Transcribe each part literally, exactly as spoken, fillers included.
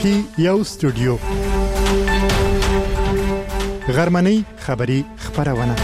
کې یو استودیو غرمنۍ خبری خبرونه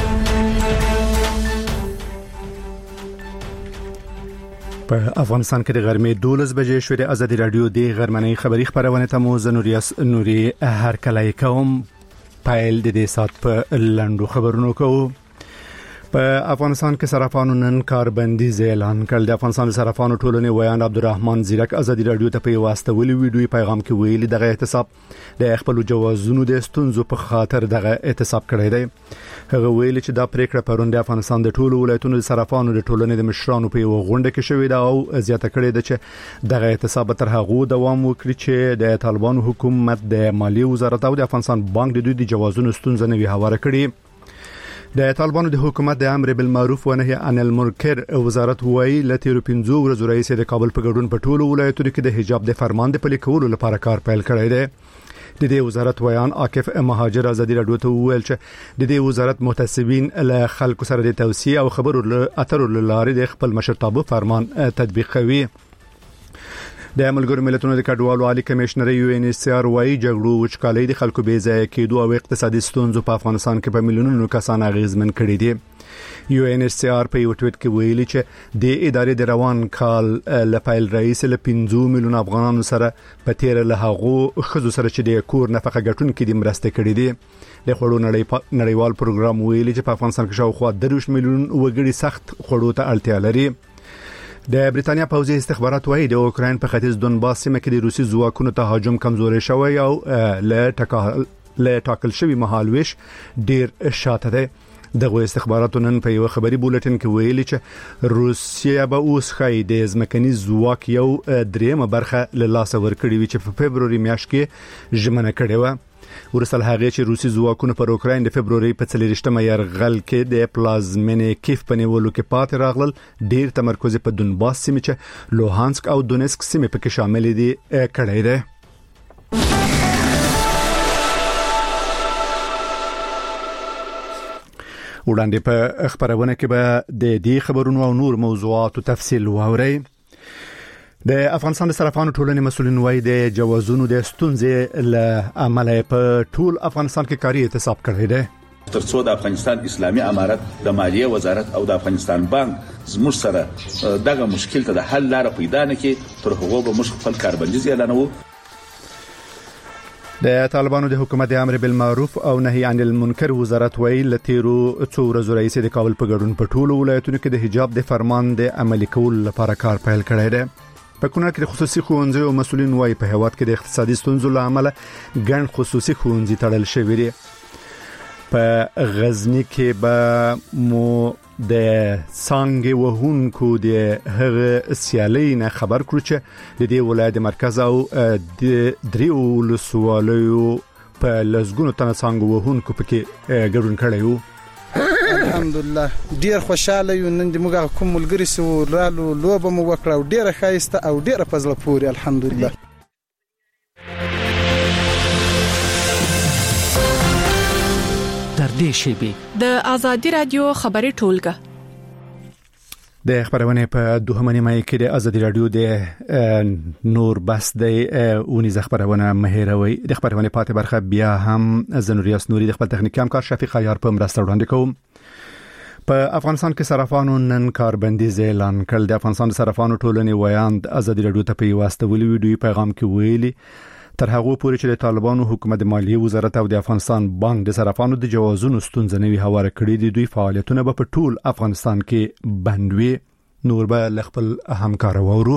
په افغانستان کې د غرمې دولس بجې شوې د ازادي رادیو د غرمنۍ خبری خبرونه ته مو زنوریاس نوري هر کله کوم پایل د دې سات په لندو خبرونو کوو. په افغانستان کې صرافانو نن کاربندیز اعلان کړ. د افغانستان صرافانو ټولنې ویان عبدالرحمن زیرک ازادي رادیو ته په واسطه ولې ویډیو پیغام کې ویلي دغه احتساب د خپل جوازونو د ستونزو په خاطر دغه احتساب کړی دی. هغه ویلي چې دا پریکړه پرون د افغانستان د ټولو ولایتونو د صرافانو د ټولنې د مشرانو په یو غونډه کې شوې ده او زیاته کړې ده چې دغه احتساب تر هغه دوام وکړي چې د طالبانو حکومت د مالیې وزارت او د افغانستان بانک د دوی د جوازونو ستونزې نه وی هواره کړي. د طالبانو د حکومت د امر بالمعروف و نهي عن المنکر وزارت وایي لته پنځو ورځې رئیس د کابل په ګډون په ټولو ولایتونو کې د حجاب د فرمان د پلي کولو لپاره کار پیل کړی دی. د دې وزارت ویان عاکف مهاجر ازادي رادیو ته ویل چې د دې وزارت متعصبین له خلکو سره د توصیه او خبرو اترو لارې د خپل مشرتابه فرمان تطبیق کوي. د ملګرو ملتونو د کډوالو عالی کمشنر یو ان ایچ سی آر وايي جګړو وچکالۍ د خلکو بې ځای کېدو او اقتصادي ستونزو په افغانستان کې په میلیونونو کسان اغیزمن کړي دي. یو ان ایچ سی آر په یو ټویټ کې ویلي چې د ادارې د روان کال لپاره رئیس له پنځه میلیون افغانانو سره په تیر له هغو خزو سره چې د کور نفقه ګټون کې د مرسته کړي دي. د خوړو نړیوال پروګرام ویلي چې په افغانستان کې شاوخوا درویشت میلیون وګړي سخت خوړو ته اړتیا لري. د بریتانیا پوځي استخبارات وايي د اوکراین په ختیځ دونباس سیمه کې د روسي ځواکونو تهاجم کمزوري شوی او له ټاکل ټاکل شوی مهالويش ډیر شاته ده. دغه استخباراتو نن په یو خبري بولټین کې ویلي چې روسیا به اوس خای د ځمکني ځواک یو دریمه برخه له لاس ورکړي وي چې په فبروري میاشت کې ژمنه کړې و. ورسل هغه چې روسي ځواکونه پر اوکراین د فبروري په څلورشتمه یرغل کې د پلازمینې کیف په نیولو کې پاتې راغلل. ډیر تمرکز په دونباس سیمه چې لوهانسک او دونیسک سیمه پکې شامل دي کړی دی. وړاندې په خبرونه کې به د دې خبرونو او نور موضوعاتو تفصیل واورئ. د افغانستان د صرافانو ټولنې مسؤلین وايي د جوازونو د ستونزې له امله په ټول افغانستان کې کاري احتساب کړی دی. ترڅو د افغانستان اسلامي امارت د مالیې وزارت او د افغانستان بانک زموږ سره دغه مشکل ته د حل لار پیدا نه کړي تر هغه به موږ خپل کاربندیز اعلانوو. د طالبانو د حکومت د امر بالمعروف او نهي عن المنکر وزارت ویل لتیرو څو ورځې رئیس د کابل په ګډون په ټولو ولایتونو کې د حجاب د فرمان د عملي کولو لپاره کار پیل کړی دی. په کونړ کې د خصوصي ښوونځیو او مسؤلین وايي په هیواد کې د اقتصادي ستونزو له امله ګڼ خصوصي ښوونځي تړل شوي دي. په غزنی کې به مو د څنګه وهونکو د هغه سیالي نه خبر کړو چې د دې ولایت مرکز او د دریو لسوالو په لزګونو تنه څنګه وهونکو پکې ګډون کړی وو. الحمدلله ډیر خوشاله یو. نن د موږ کوم ملګری سو رالو لوبه مو وکړه او ډیره خایسته او ډیره فضل پوري الحمدلله. تر دې شیبې د ازادي رادیو خبري ټولګه د خبرونه په دوهمه نیمه کې د ازادي رادیو د نور بس د اونیز خبرونه مهیروي. د خبرونه پاتې برخه بیا هم زنوریاس نوري د خپل تخنیکي همکار شفیق خیار په مرسته وړاندې کوم. په افغانستان کې صرافانو نن کاربندیز اعلان کړ. د افغانستان صرافانو ټولنې ویان ازادي رادیو ته په واسطه ویډیو پیغام کې ویلي تر هغه پورې چې د طالبانو حکومت د مالیې وزارت او د افغانستان بانک د صرافانو د جوازونو ستونزې نه وی هواره کړې دي دوی فعالیتونه په ټول افغانستان کې بند وي. نور به خپل همکار وورو.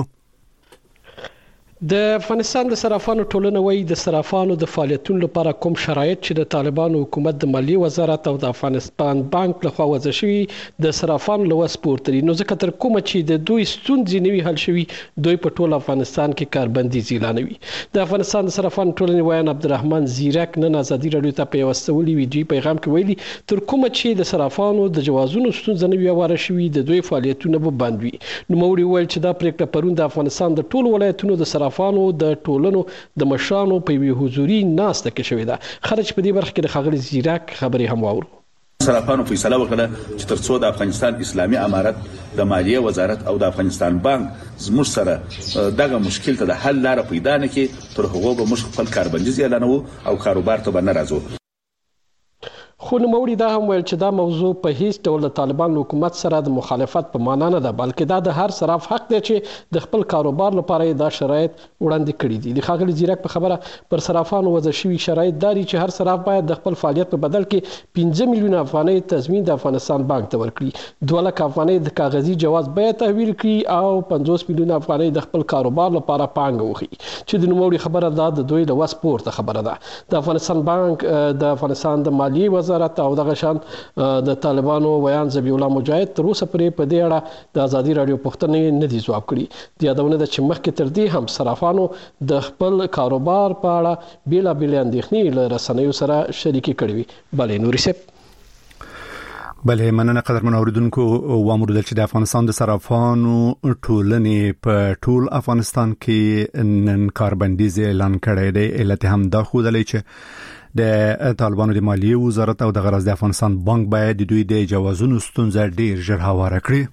د افغانستان د صرافانو ټولنه وایي د صرافانو د فعالیتونو لپاره کوم شرایط چې د طالبانو حکومت د مالیې وزارت او د افغانستان بانک لخوا وضع شوي د صرافانو له وس پورته دي. نو ځکه تر کومه چې د دوی ستونزې نوي حل شوي دوی په ټول افغانستان کې کاربندیز اعلانوي. د افغانستان د صرافانو ټولنې ویان عبدالرحمن زیرک نن ازادي رادیو ته په واسطولي ویډیو پیغام کې ویلي تر کومه چې د صرافانو د جوازونو ستونزې نوي هواره شوي د دوی فعالیتونه به بند وي. نو موري ویل چې دا پریکړه پرون د افغانستان د ټول ولایتونو د صرافانو د ټولنو د مشرانو په وی حضوري ناسته کې شوې ده. خرج په دې برخه کې د خغل زیرک خبري هم واورو. صرافانو فیصله وکړه چې ترڅو د افغانستان اسلامي امارت د مالیه وزارت او د افغانستان بانک زموږ سره دغه مشکل ته د حل لاره پیدا نه کړي تر هغه به موږ خپل کاربندیز اعلانوو او کاروبار ته به نه راځو. خو نوموړي دا هم ویل چې دا موضوع په هیڅ ډول د طالبان حکومت سره د مخالفت په معنا نه ده، بلکې دا د هر صراف حق دی چې د خپل کاروبار لپاره دا شرایط وړاندې کړي دي. د ښاغلي ځیرک په خبره پر صرافانو وضع شوي شرایط داري چې هر صراف باید د خپل فعالیت په بدل کې پنځه میلیونه افغانۍ تضمین د افغانستان بانک ته ورکړي، دوه لکه افغانۍ د کاغذي جواز بیه تحویل کړي او پنځوس میلیونه افغانۍ د خپل کاروبار لپاره پانګه وخی چې د نوموړي خبره دا د دوی له وس پورته خبره ده. د افغانستان بانک د افغانستان د مالیې وزارت او دغه شان د طالبانو ویان ذبیح الله مجاهد تر اوسه پورې په دې اړه د ازادي رادیو پوښتنې نه دي ځواب کړي. د یادونه ده چې مخکې تر دې هم صرافانو د خپل کاروبار په اړه بیلابېلې اندېښنې له رسنیو سره شریکې کړې وي. بلې نوري صاحب بله مننه قدرمن اوریدونکو. وامر د چې د افغانستان د صرافانو ټولنې په ټول افغانستان کې نن کاربندیز اعلان کړی دی. علت هم دا ښودلی چې د طالبانو د مالیې وزارت او د غرض د افغانستان بانک باید د دوی د جوازونو ستونزه ډیر ژر هواره کړي.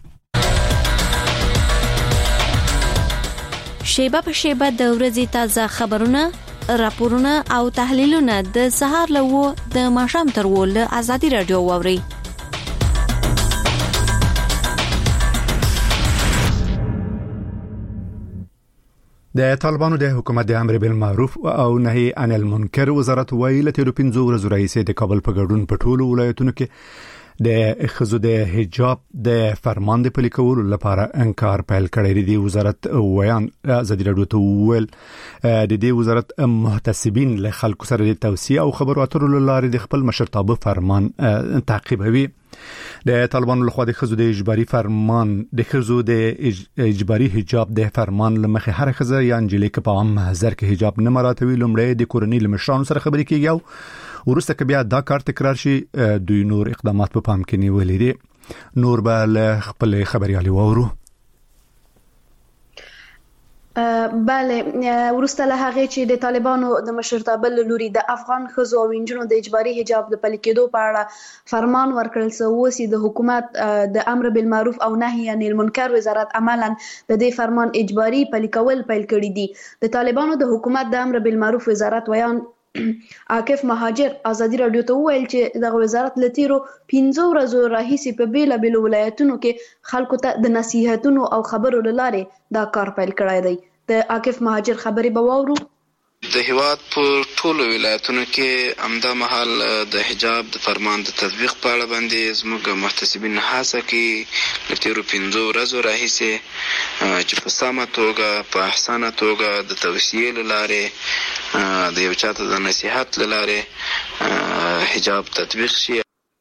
شیبه په شیبه د ورځې تازه خبرونه، راپورونه او تحلیلونه د سهار له و د ماښام تر و له ازادي رادیو واوري. د طالبانو د حکومت د امر بالمعروف او نهي عن المنکر وزارت ویل چې د پنځو ورځو رئیس د کابل په ګډون په ټولو ولایتونو کې د ښځو د حجاب د فرمان د پلي کولو لپاره انکار پیل کړی دی. وزارت ویان ازادي رادیو ته ویل د دې وزارت محتسبین له خلکو سره د توصیه او خبرو اترو لارې د خپل مشرتابه فرمان تعقیبوي. د طالبانو لخوا د ښځو د اجباري فرمان د ښځو د اجباري حجاب د فرمان لمخې هر ښځه یا انجلې که په عام محضر کې حجاب نه مراعاتوي لومړی د کورنۍ له مشرانو سره خبرې کیږي او وروسته که بیا دا کار تکرار شي دوی نور اقدامات په پام کې نیولي دي. نور به له خپل خبريالي واورو. بله ورسته له هغه چې د طالبانو د مشرتابه لوري د افغان ښځو او نجونو د اجباري حجاب د پلي کېدو په اړه فرمان ورکړل سو وسی د حکومت د امر بالمعروف او نهي عن المنکر وزارت عملاً د دې فرمان اجباري پلي کول پیل کړی دي. د طالبانو د حکومت د امر بالمعروف وزارت ویان عاکف مهاجر ازادي رادیو ته ویل چې د وزارت لتیرو پنځو ورځو راهیسې په بیل بیل ولایتونو کې خلکو ته د نصيحتونو او خبرو لاره دا کار پیل کړی دی. د عاکف مهاجر خبرې به واورو. د هیواد په ټولو ولایتونو کې امدا محل د حجاب د فرمان د تطبیق په اړه باندې زموږ محتسبین هڅه کوي لتیرو پنځو ورځو راهیسې چې په سمه توګه په احسانه توګه د توصیې لاره د یو چاته د نصیحت لاره حجاب تطبیق شي.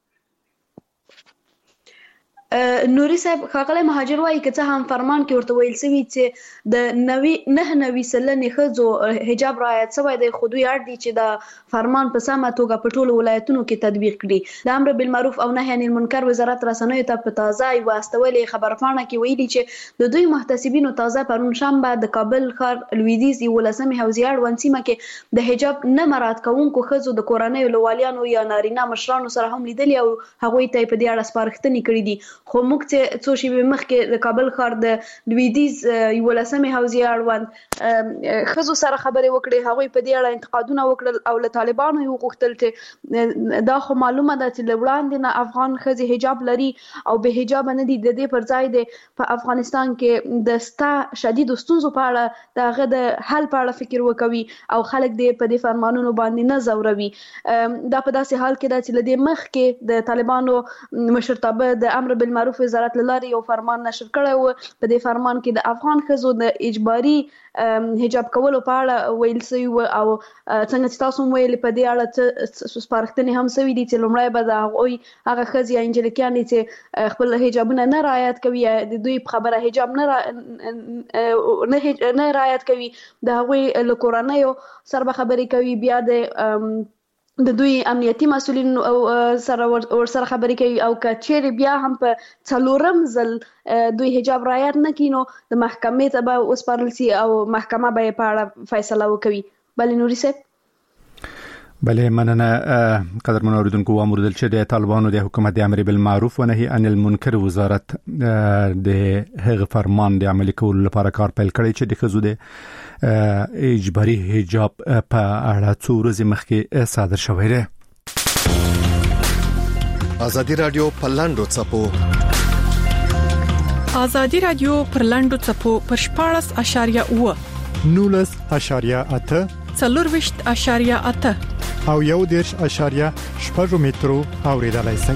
نوري صاحب خاغله مهاجر وایي که څه هم فرمان کې ورته ویل سوي چې د نوي نه نوي سلنې ښځو حجاب رعایت شوی دی، خو دوی اړ دي چې د فرمان په سمه توګه په ټولو ولایتونو کې تطبیق کړي. د امر بالمعروف او نهي عن المنکر وزارت رسنیو ته په تازه یوه استولې خبرپاڼه کې ویلي چې د دوی محتسبینو تازه پرون شنبه د کابل ښار لویدیځ یولسمې حوزې اړوند سیمه کې د حجاب نه مراعات کوونکو ښځو د کورنیو له والیانو یا نارینه مشرانو سره هم لیدلي او هغوی ته په دې اړه سپارښتنې کړې دي. خو موږ چې څو شېبې مخکې د کابل ښار د لویدیځ یولسمې حوزې اړوند ښځو سره خبرې وکړې، هغوی په دې اړه انتقادونه وکړل او له طالبانو یې وغوښتل چې دا خو معلومه ده چې له وړاندې نه افغان ښځې حجاب لري او به حجابه نه دي، د دې پر ځای دی په افغانستان کې د ستا شدیدو ستونزو په اړه د هغه د حل په اړه فکر وکوي او خلک دې په دې فرمانونو باندې نه ځوروي. دا په داسې حال کې ده چې له دې مخکې د طالبانو مشرتابه د امر بالمعروف وزارت لاره یو فرمان نشر کړی و. په دې فرمان کې د افغان ښځو د اجباري حجاب کولو په اړه ویل شوي و او څنګه چې تاسو هم ویلي په دې اړه سپارښتنې هم شوي دي چې لومړی به د هغوی هغه ښځې یا نجلکیانې چې خپل حجابونه نه رعایت کوي یا د دوی په خبره حجاب نه نه رعایت کوي د هغوی له کورنیو سره به خبرې کوي، بیا د د دوی امنیتي مسؤلین سره ورسره خبرې کوي او که چیرې بیا هم په څلورم ځل دوی حجاب رعایت نه کړي نو د محکمې ته به وسپارل شي او محکمه به یې په اړه فیصله وکوي. بلې نوري صاحب بله مننه قدرمن اوریدونکو و موردل چې د طالبانو د حکومت د امر بالمعروف و نهي عن المنکر وزارت د هغه فرمان د عملي کولو لپاره کار پیل کړی چې د خزو د اجباري حجاب په اړه څو ورځې مخکې صادر شوی دی. ازادي رادیو په لاندو چپو ازادي رادیو پر لاندو چپو پر شپاړس اشاریه اوه نولس اشاریه اته څلورویشت اشاریه اته او یو دیرش اشاریه شپږ مترو اوریدلای شئ.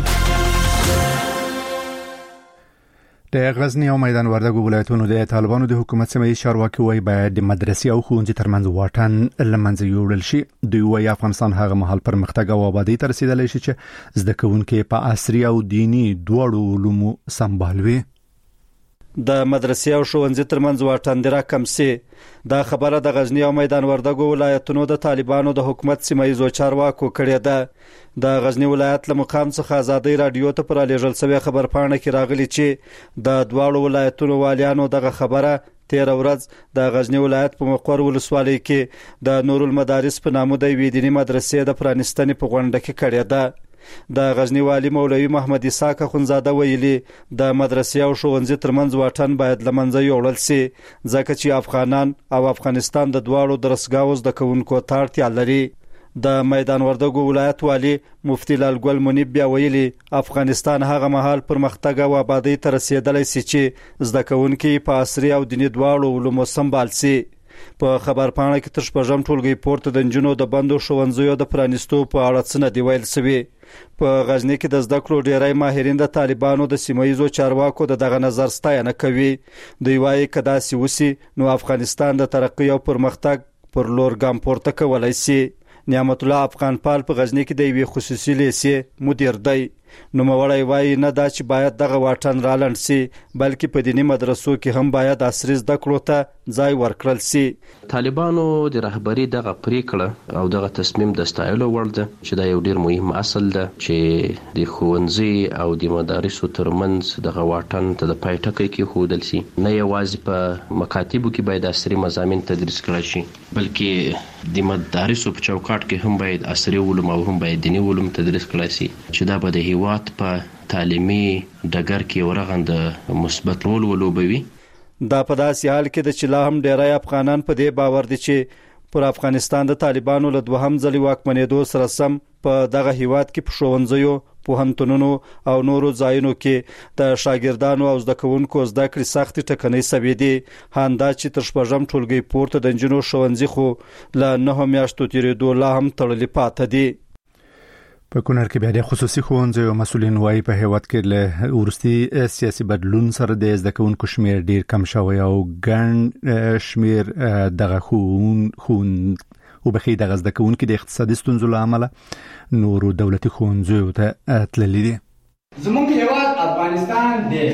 د غزنی او میدان وردګو ولایتونو د طالبانو د حکومت سیمه چارواکي وایي باید د مدرسې او ښوونځي ترمنځ واټن لمنځه یوړل شي. دوی وایي افغانستان هغه مهال پرمختګ او آبادی ته رسیدلی شي چې زده کوونکي په عصري او دینی دواړو علومو سمبالوي. د مدرسې او ښوونځي ترمنځ واټن د راکم سي. دا خبره د غزنی او میدان وردګو ولایتونو د طالبانو د حکومت سیمه ییزو چارواکو کړې ده. د غزنی ولایت له مقام څخه ازادي رادیو ته پر لېږل شوی خبر پاڼه کې راغلی چې د دواړو ولایتونو والیانو دغه خبره تیر ورځ د غزنی ولایت په مقر ولسوالۍ کې د نور المدارس په نامه د یوې دیني مدرسې د پرانیستنې په غونډه کې کړې ده. د غزنی والی مولوي محمد اسحاق خنزاده ویلي د مدرسې او ښوونځي ترمنځ واټن باید لمنځه یوړل شي ځکه چې افغانان او افغانستان د دواړو درسګاو زده کوونکو ته اړتیا لري. د میدان وردګو ولایت والی مفتی لال ګل منیب بیا ویلي افغانستان هغه مهال پرمختګ او آبادی ته رسیدلی سي چې زده کوونکي په عصري او دیني دواړو علومو سمبال سي. په خبر پاڼه کې تر شپږم ټولګي پورته د نجونو د بندو ښوونځیو د پرانیستو په اړه څه نه دی ویل شوي. په غزنی کې د زده کړو ډیری ماهرین د طالبانو د سیمه ییزو چارواکو د دغه نظر ستاینه کوي. دوی وایي که داسې وسي نو افغانستان د ترقۍ او پرمختګ پر لور ګام پورته کولی سي. نعمت الله افغان پال په غزنی کې د یوې خصوصي لیسې مدیر دی. نوموړی وایي نه دا چې باید دغه واټن رالنډ سي بلکې په دیني مدرسو کې هم باید عصري زده کړو ته ځای ورکړل سي. طالبانو د رهبري دغه پریکړه او دغه تصمیم د ستایلو وړ ده چې دا یو ډیر مهم اصل ده چې د ښوونځي او د مدارسو ترمنځ دغه واټن ته د پای ټکی کېښودل سي. نه یوازې په مکاتبو کې باید عصري مضامین تدریس کړای شي بلکې د مدارسو په چوکاټ کې هم باید عصري علوم او هم باید دیني علوم تدریس کړای سي چې دا به د هیواد په تعلیمي ډګر کې ورغند مثبت رول ولوبوي. دا په داسې حال کې د چې لا هم ډیری افغانان په دې باور دي چې پر افغانستان د طالبانو له دوهم ځلې واکمنېدو سره سم په دغه هیواد کې په ښوونځیو پوهنتونونو او نورو ځایونو کې د شاګردانو او زده کوونکو زده کړې سختې ټکنۍ سوي دي. همدا چې تر شپږم ټولګي پورته د نجونو ښوونځي خو له نهو میاشتو تېرېدو لا هم تړلي پاته دي. په کونړ کې بیا د خصوصي ښوونځیو مسؤلین وایي په هیواد کې له وروستي سیاسي بدلون سره د زده کوونکو شمیر ډیر کم شوی او ګڼ شمیر دغه خون خون او بخي دغه زده کوونکو د اقتصادي ستونزو له امله نورو دولتي ښوونځیو ته تللي دي. زموږ هیواد افغانستان دی.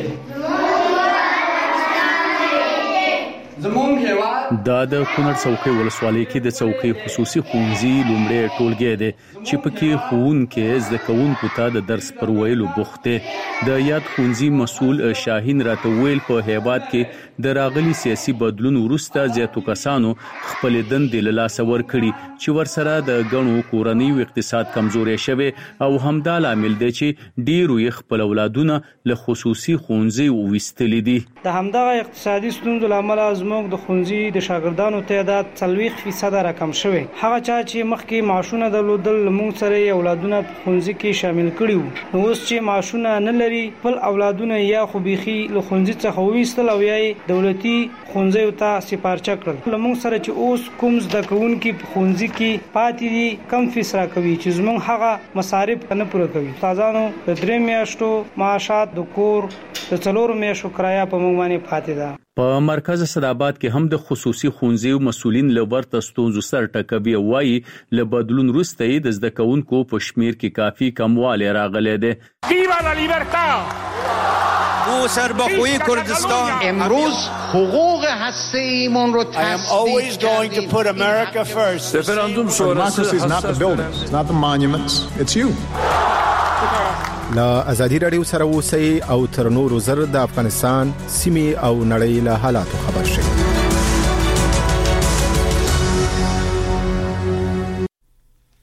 زموږ هیواد دا د کونړ څوکۍ ولسوالۍ کې د څوکۍ خصوصي ښوونځي لومړی ټولګی دی چې پکې ښوونکي زده کوونکو ته د درس پر ویلو بوخت دی. د یاد ښوونځي مسؤل شاهین راته ویل په هیواد کې د راغلي سیاسي بدلون وروسته زیاتو کسانو خپل دندې له لاسه ورکړي چې ورسره د ګڼو کورنیو اقتصاد کمزوري شوی او همدا لامل دی چې ډیرو یې خپل اولادونه له خصوصي ښوونځي وویستلي دي. د همدغه اقتصادي ستونزو له امله زموږ د ښوونځي د شاګردانو تعداد څلوېښت فیصده راکم شوی. هغه چا چې مخکې معاشونه درلودل موږ سره یې اولادونه په ښوونځي کې شامل کړي وو نو اوس چې معاشونه نه لري خپل اولادونه یا خو بیخي له ښوونځي څخه وویستل او یا یې دولتي ښوونځیو ته سپارچه کړل. له موږ سره چې اوس کوم زده کوونکي په ښوونځي کې پاتې دي کم فیس راکوي چې زموږ هغه مصارف نه پوره کوي. استادانو د درې میاشتو معاشات د کور د څلورو میاشتو کرایه په موږ باندې پاتې ده. په مرکز صداباد کې هم د خصوصي ښوونځیو مسؤلین له ورته ستونزو سره ټکوي او وايي له بدلون وروسته د زده کوونکو په شمیر کې کافي کموالی راغلی دی. ویوا لا لیبرتا او سربخوی کردستان امروز حقوق هسته ایمون رو تصدیق کردیم. رفراندوم شورای is not the buildings, it's not the monuments, it's you. لا ازادي رادیو سره اوسئ او تر نورو زر د افغانستان سیمې او نړۍ له حالاتو خبر شئ.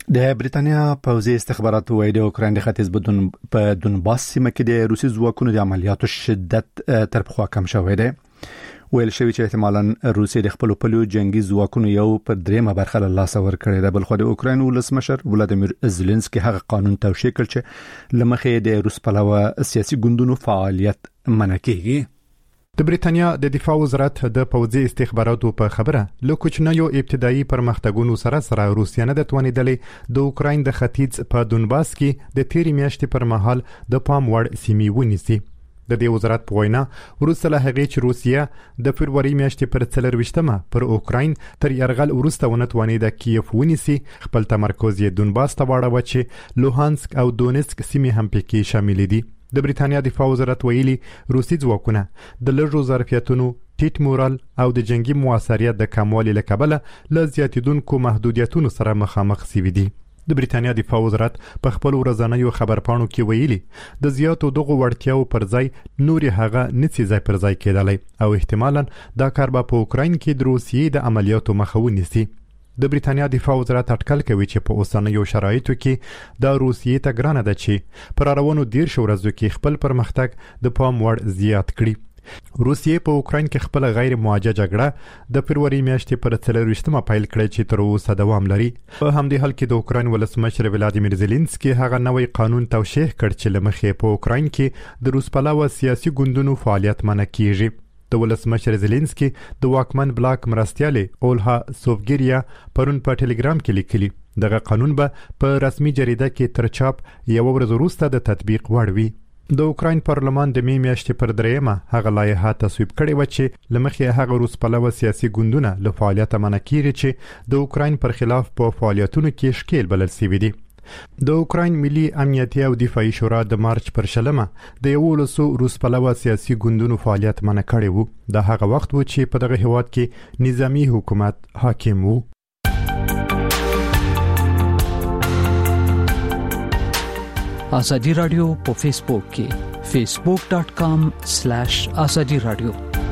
د بریتانیا پوځي استخباراتو وايي د اوکرين د ختیځ بدون په دونباس سیمه کې د روسي ځواکونو د عملیاتو شدت تر پخوا کم شوی دی. ویل شوی چې احتمالاً روسي د خپل پلو جنگي ځواکونو یو پر دریمه برخه له لاس ور کړی دی. بل خو د اوکرين ولسمشر ولادیمیر زيلنسکي هغه قانون توشیح کړ چې لمخې د روس پلوه سیاسي ګوندونو فعالیت منع کیږي. د بریتانیا د دفاع وزارت د پوځي استخباراتو په خبره له کوچنیو ابتدایي پرمختګونو سره سره روسیا نه د توانیدلې د اوکرين د ختیځ په دونباس کې د تیری میاشتې پر مهال د پام وړ سیمې ونیسي. د دې وزارت په وینا وروسته له هغې چې روسیا د فبرवरी میاشتې پر څلرویشتمه پر اوکرين تر یرغل وروسته ونه توانیده کیف ونیسي، خپل تمرکز یې دونباس ته واړاوه چې لوهانسک او دونیسک سیمې هم پکې شامل دي. د بریتانیا دفاع وزارت ویلي روسي ځواکونه د لږو ظرفیتونو، ټیټ مورال او د جنگي موثریت د کموالي له کبله له زیاتیدونکو محدودیتونو سره مخامخ شوي دي. د بریتانیا دفاع وزارت په خپل ورځنیو خبرپاڼو کې ویلي د زیاتو دغو وړتیاو پر ځای نوري هغه نڅي ځای پر ځای کېدلی او احتمالاً دا کار به په اوکرين کې د روسیې د عملیاتو مخه ونیسي. د بریتانیا دفاع وزارت اټکل کوي چې په اوسنیو شرایطو کې د روسیې ته ګرانه ده چې پر روانو دیر شورزو کې خپل پرمختګ د پام وړ زیات کړي. روسیې په اوکرين کې خپل غیر موجه جګړه د فبرवरी میاشتې پر څلرویشتمه پیل کړې چې تر اوسه دوام لري. په همدې حال کې د اوکرين ولسمشر ولادیمیر زيلنسکي هغه نوې قانون توشیح کړ چې لمخې په اوکرين کې د روس پلوه سیاسي ګوندونو فعالیت منع کیږي. د ولسمشر زيلنسکي د واکمن بلاک مرستيالي اولها سوفګيریا پرون په ټلګرام کې لیکلي دغه قانون به په رسمي جریده کې تر چاپ یو ورځ وروسته د تطبیق وړ وي. د اوکرين پارلمان د می میاشتې پر دریمه هغه لایحه تصویب کړې و چې لمخې هغه روس پلوه سیاسي ګوندونه له فعالیت منع کیږي چې د اوکرين پر خلاف په فعالیتونو کې شکیل بلل شوی دي. د اوکرين ملي امنیتي او دفاعي شورا د مارچ پر شلمه د یولسو روس پلوه سیاسي ګوندونو فعالیت منع کړی وو. د هغه وخت و چې په دغه هیواد کې نظامی حکومت حاکم وو. ازادي رادیو په فیسبوک کې فیسبوک ډاٹ کام سلیش ازادي رادیو.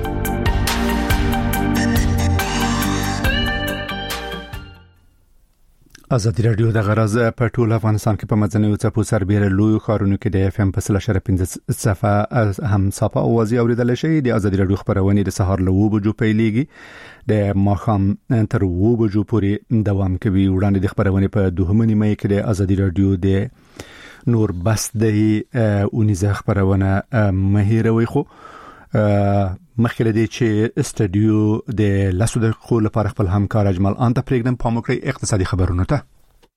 ازادي رادیو د غرض په ټول افغانستان کې په مدني چپو سربېره لوی خارونو کې د اف ام په سلاشره پنځه صفه هم صفه اوازي اوریدل شي. د ازادي رادیو خبرونه د سهار له وو بجو پیلېږي د ماخام تر وو بجو پورې دوام کوي. وړاندې د خبرونه په دوهمه نیمه کې د ازادي رادیو د نور بس د اونیزه خبرونه مهیروي خو مخکې دې چې استودیو د لاسو د خپل لپاره خپل همکار اجمل انت پرېږدم په موکري اقتصادي خبرونه ته.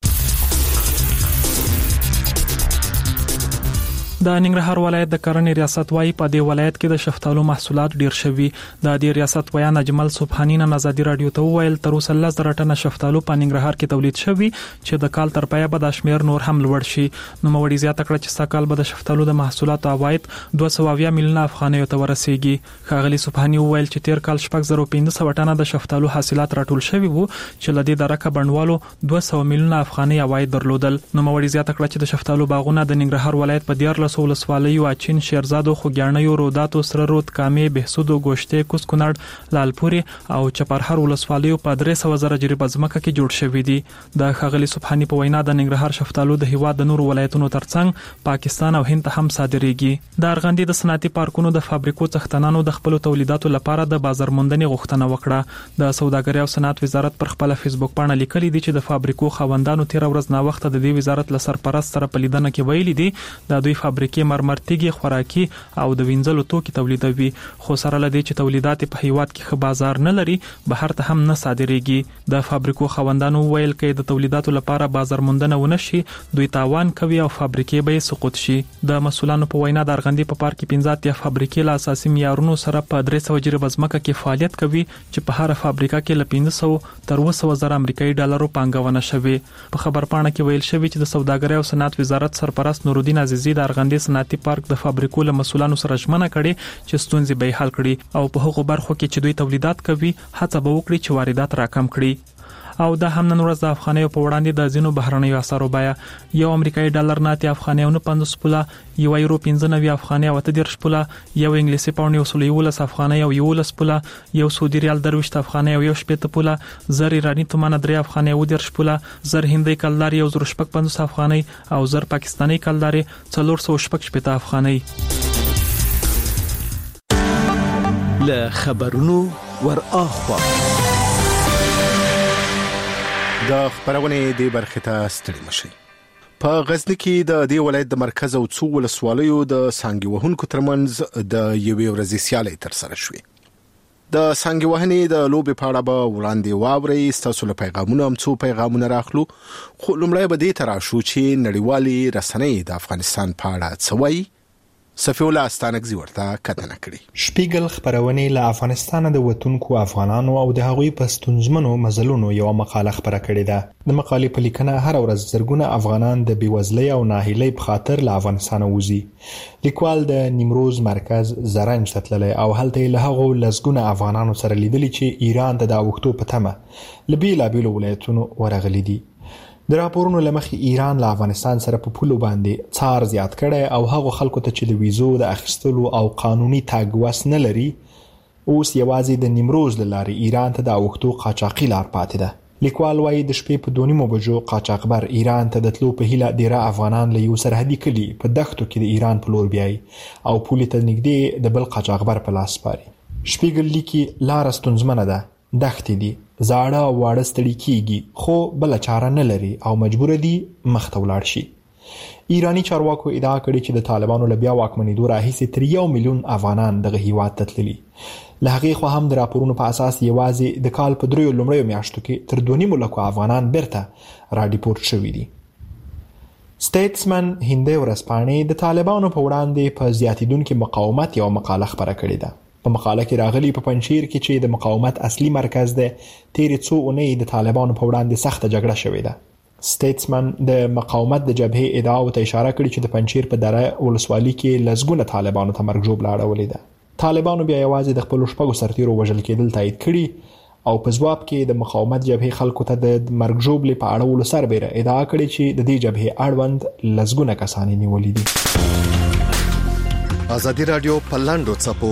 د ننګرهار ولایت د کرنې ریاست وايي په دې ولایت کې د شفتالو محصولات ډیر شوي. د دې ریاست ویان اجمل سبحانی نه ازادي رادیو ته ویل تر اوسه لس زره ټنه شفتالو په ننګرهار کې تولید شوي چې د کال تر پایه به د شمیر نور هم لوړ شي. نو موري زیاته کړه چې سکهال به د شفتالو د محصولاتو عواید دوه سوه اویا میلیونه افغانیو ته ورسیږي. خاغلی سبحانی ویل چې تیر کال شپږ زره پنځه سوه ټنه د شفتالو حاصلات راټول شوي وو چې لدې درکه بڼوالو دوه سوه میلیونه افغاني عواید درلودل. نو موري زیاته کړه چې د شفتالو باغونه د ننګرهار ولایت په دیار ولسوالیو اچین شیرزادو خوګیانیو روداتو سره رود کامې بهسودو ګوشته کوس کونړ لالپوري او چپرهر ولسوالیو په درې سوه زره جریب ځمکه کې جوړ شوی دي. د خغلی سبحانی په وینا د ننګرهار شفتالو د هیواد د نور ولایتونو ترڅنګ پاکستان او هند ته هم صادریږي. د ارغندې د صنعتي پارکونو د فابریکو څښتنانو د خپل تولیداتو لپاره د بازار موندنې غوښتنه وکړه. د سوداګرۍ او صنعت وزارت پر خپل فیسبوک باندې لیکلي دي چې د فابریکو خاوندانو تیر ورځ نا وخت د دې وزارت له سرپرست سره په لیدنه کې ویلي دي د دوی فابریکې مرمرتي خوراکي او د وینځلو توکي تولیدوي، خو سره لدی چې تولیدات په هیواد کې ښه بازار نه لري بهر ته هم نه صادریږي. د فابریکو خاوندانو ویل کې د تولیداتو لپاره بازار موندنه ونشي دوی تاوان کوي او فابریکې به سقوط شي. د مسولانو په وینا د ارغندې په پارک کې پنځه اتیا فابریکې له اساسي معیارونو سره په درې سوه جریب ځمکه کې فعالیت کوي چې په هر فابریکه کې له پنځه سوه تر اووه سوه زره امریکایي ډالرو پانګونه شوې. په خبرپاڼه کې ویل شوی چې د سوداګرۍ او صنعت وزارت سرپرست نورالدین عزیزی د ارغندې صنعتي پارک د فابریکو له مسولانو سره ژمنه کړې چې ستونزې به حل کړي او په هغو برخو کې چې دوی تولیدات کوي هڅه به وکړي چې واردات راکم کړي. او د هم نن ورځ د افغانۍ په وړاندې د زینو بهرنیو اسعارو بیه یو امریکایي ډالر نه اتیا افغانۍ او پنځوس پوله، یو یورو پنځه نوي افغانۍ او اته دېرش پوله، یو انګلیسي پاونډ یو سل یولس افغانۍ او یولس پوله، یو سعودي ریال درویشت افغانۍ او یو شپېته پوله، زر ایراني تومان درې افغانۍ او دېرش پوله، زر هندۍ کلدار یو زر شپږ پنځوس افغانۍ او زر پاکستاني کلدار څلور سوه شپږ شپېته افغانۍ. له خبرونو ور اخوا د خبرونه دی برخه ته ستړي مشي. په غزنی کې د دې ولایت د مرکز او څو ولسوالیو د سانګي وهونکو ترمنځ د یوې ورځې سیالي تر سره شوې. د سانګي وهنې د لوبې په اړه به وړاندې واوري ستاسو له پیغامونو هم څو پیغامونه راخلو، خو لومړی به دې تر شو چې نړیوالي رسنۍ د افغانستان په اړه څه وایي. صفی الله استانکزی ورته کتنه کړي. شپیګل خبرونه له افغانستان د وطنکو افغانانو او د هغوی په ستونزمنو مزلونو یو مقاله خبره کړې ده. د مقالې په لیکنه هر ورځ زرګونه افغانان د بیوزلۍ او ناهیلۍ په خاطر له افغانستان وځي. لیکوال د نیمروز مرکز زرنج ته تللی او هلته له هغو لسګونه افغانانو سره لیدلي چې ایران د اوښتو په تمه له بیلابیلو ولایتونو ورغلي دي. د راپورونو لمخې ایران له افغانستان سره په پولو باندې څار زیات کړي او هغو خلکو ته چې د ویزو د اخیستلو او قانوني تاګ وس نه لري اوس یوازې د نیمروز له لارې ایران ته د اوښتو قاچاقي لار پاتې ده. لیکوال وایي د شپې په دوه نیمو بجو قاچاقبر ایران ته د تلو په هیله ډیره افغانان له یو سرحدي کلي په دښتو کې د ایران په لور بیایي او پولې ته نږدې د بل قاچاقبر په لاس سپاري. شپیګل لیکي لاره ستونزمنه ده، دښتې دي، زاړه او واړه ستړي کیږي خو بل چاره نه لري او مجبور دي مخته ولاړ شي. ایرانی چارواکو ادعا کړې چې د طالبانو له بیا واکمنېدو راهیسې تر یو میلیون افغانان دغه هیواد ته تللي. له هغې خوا هم د راپورونو په اساس یوازې د کال په دریو لومړیو میاشتو کې تر دوه نیمو لکو افغانان بیرته راډیپورټ شوي دي. سټیټسمن هندۍ ورځپاڼې د طالبانو په وړاندې په زیاتېدونکي مقاومت یو مقاله خپره کړې ده. په مقاله کې راغلي په پنجشیر کې چې د مقاومت اصلي مرکز ده تیرې څو اونۍ د طالبانو په وړاندې سخته جګړه شوې ده. سټیټسمن د مقاومت د جبهې ادعاو ته اشاره کړې چې د پنجشیر په دره ولسوالۍ کې لسګونه طالبانو ته مرګ ژوبله اړولې ده. طالبانو بیا یوازې د خپلو شپږو سرتیرو وژل کېدل تایید کړي او په ځواب کې د مقاومت جبهې خلکو ته د مرګ ژوبلې په اړولو سربیره ادعا کړې چې د دې جبهې اړوند لسګونه کسان یې نیولي دي. ازادي رادیو په لاندو څپو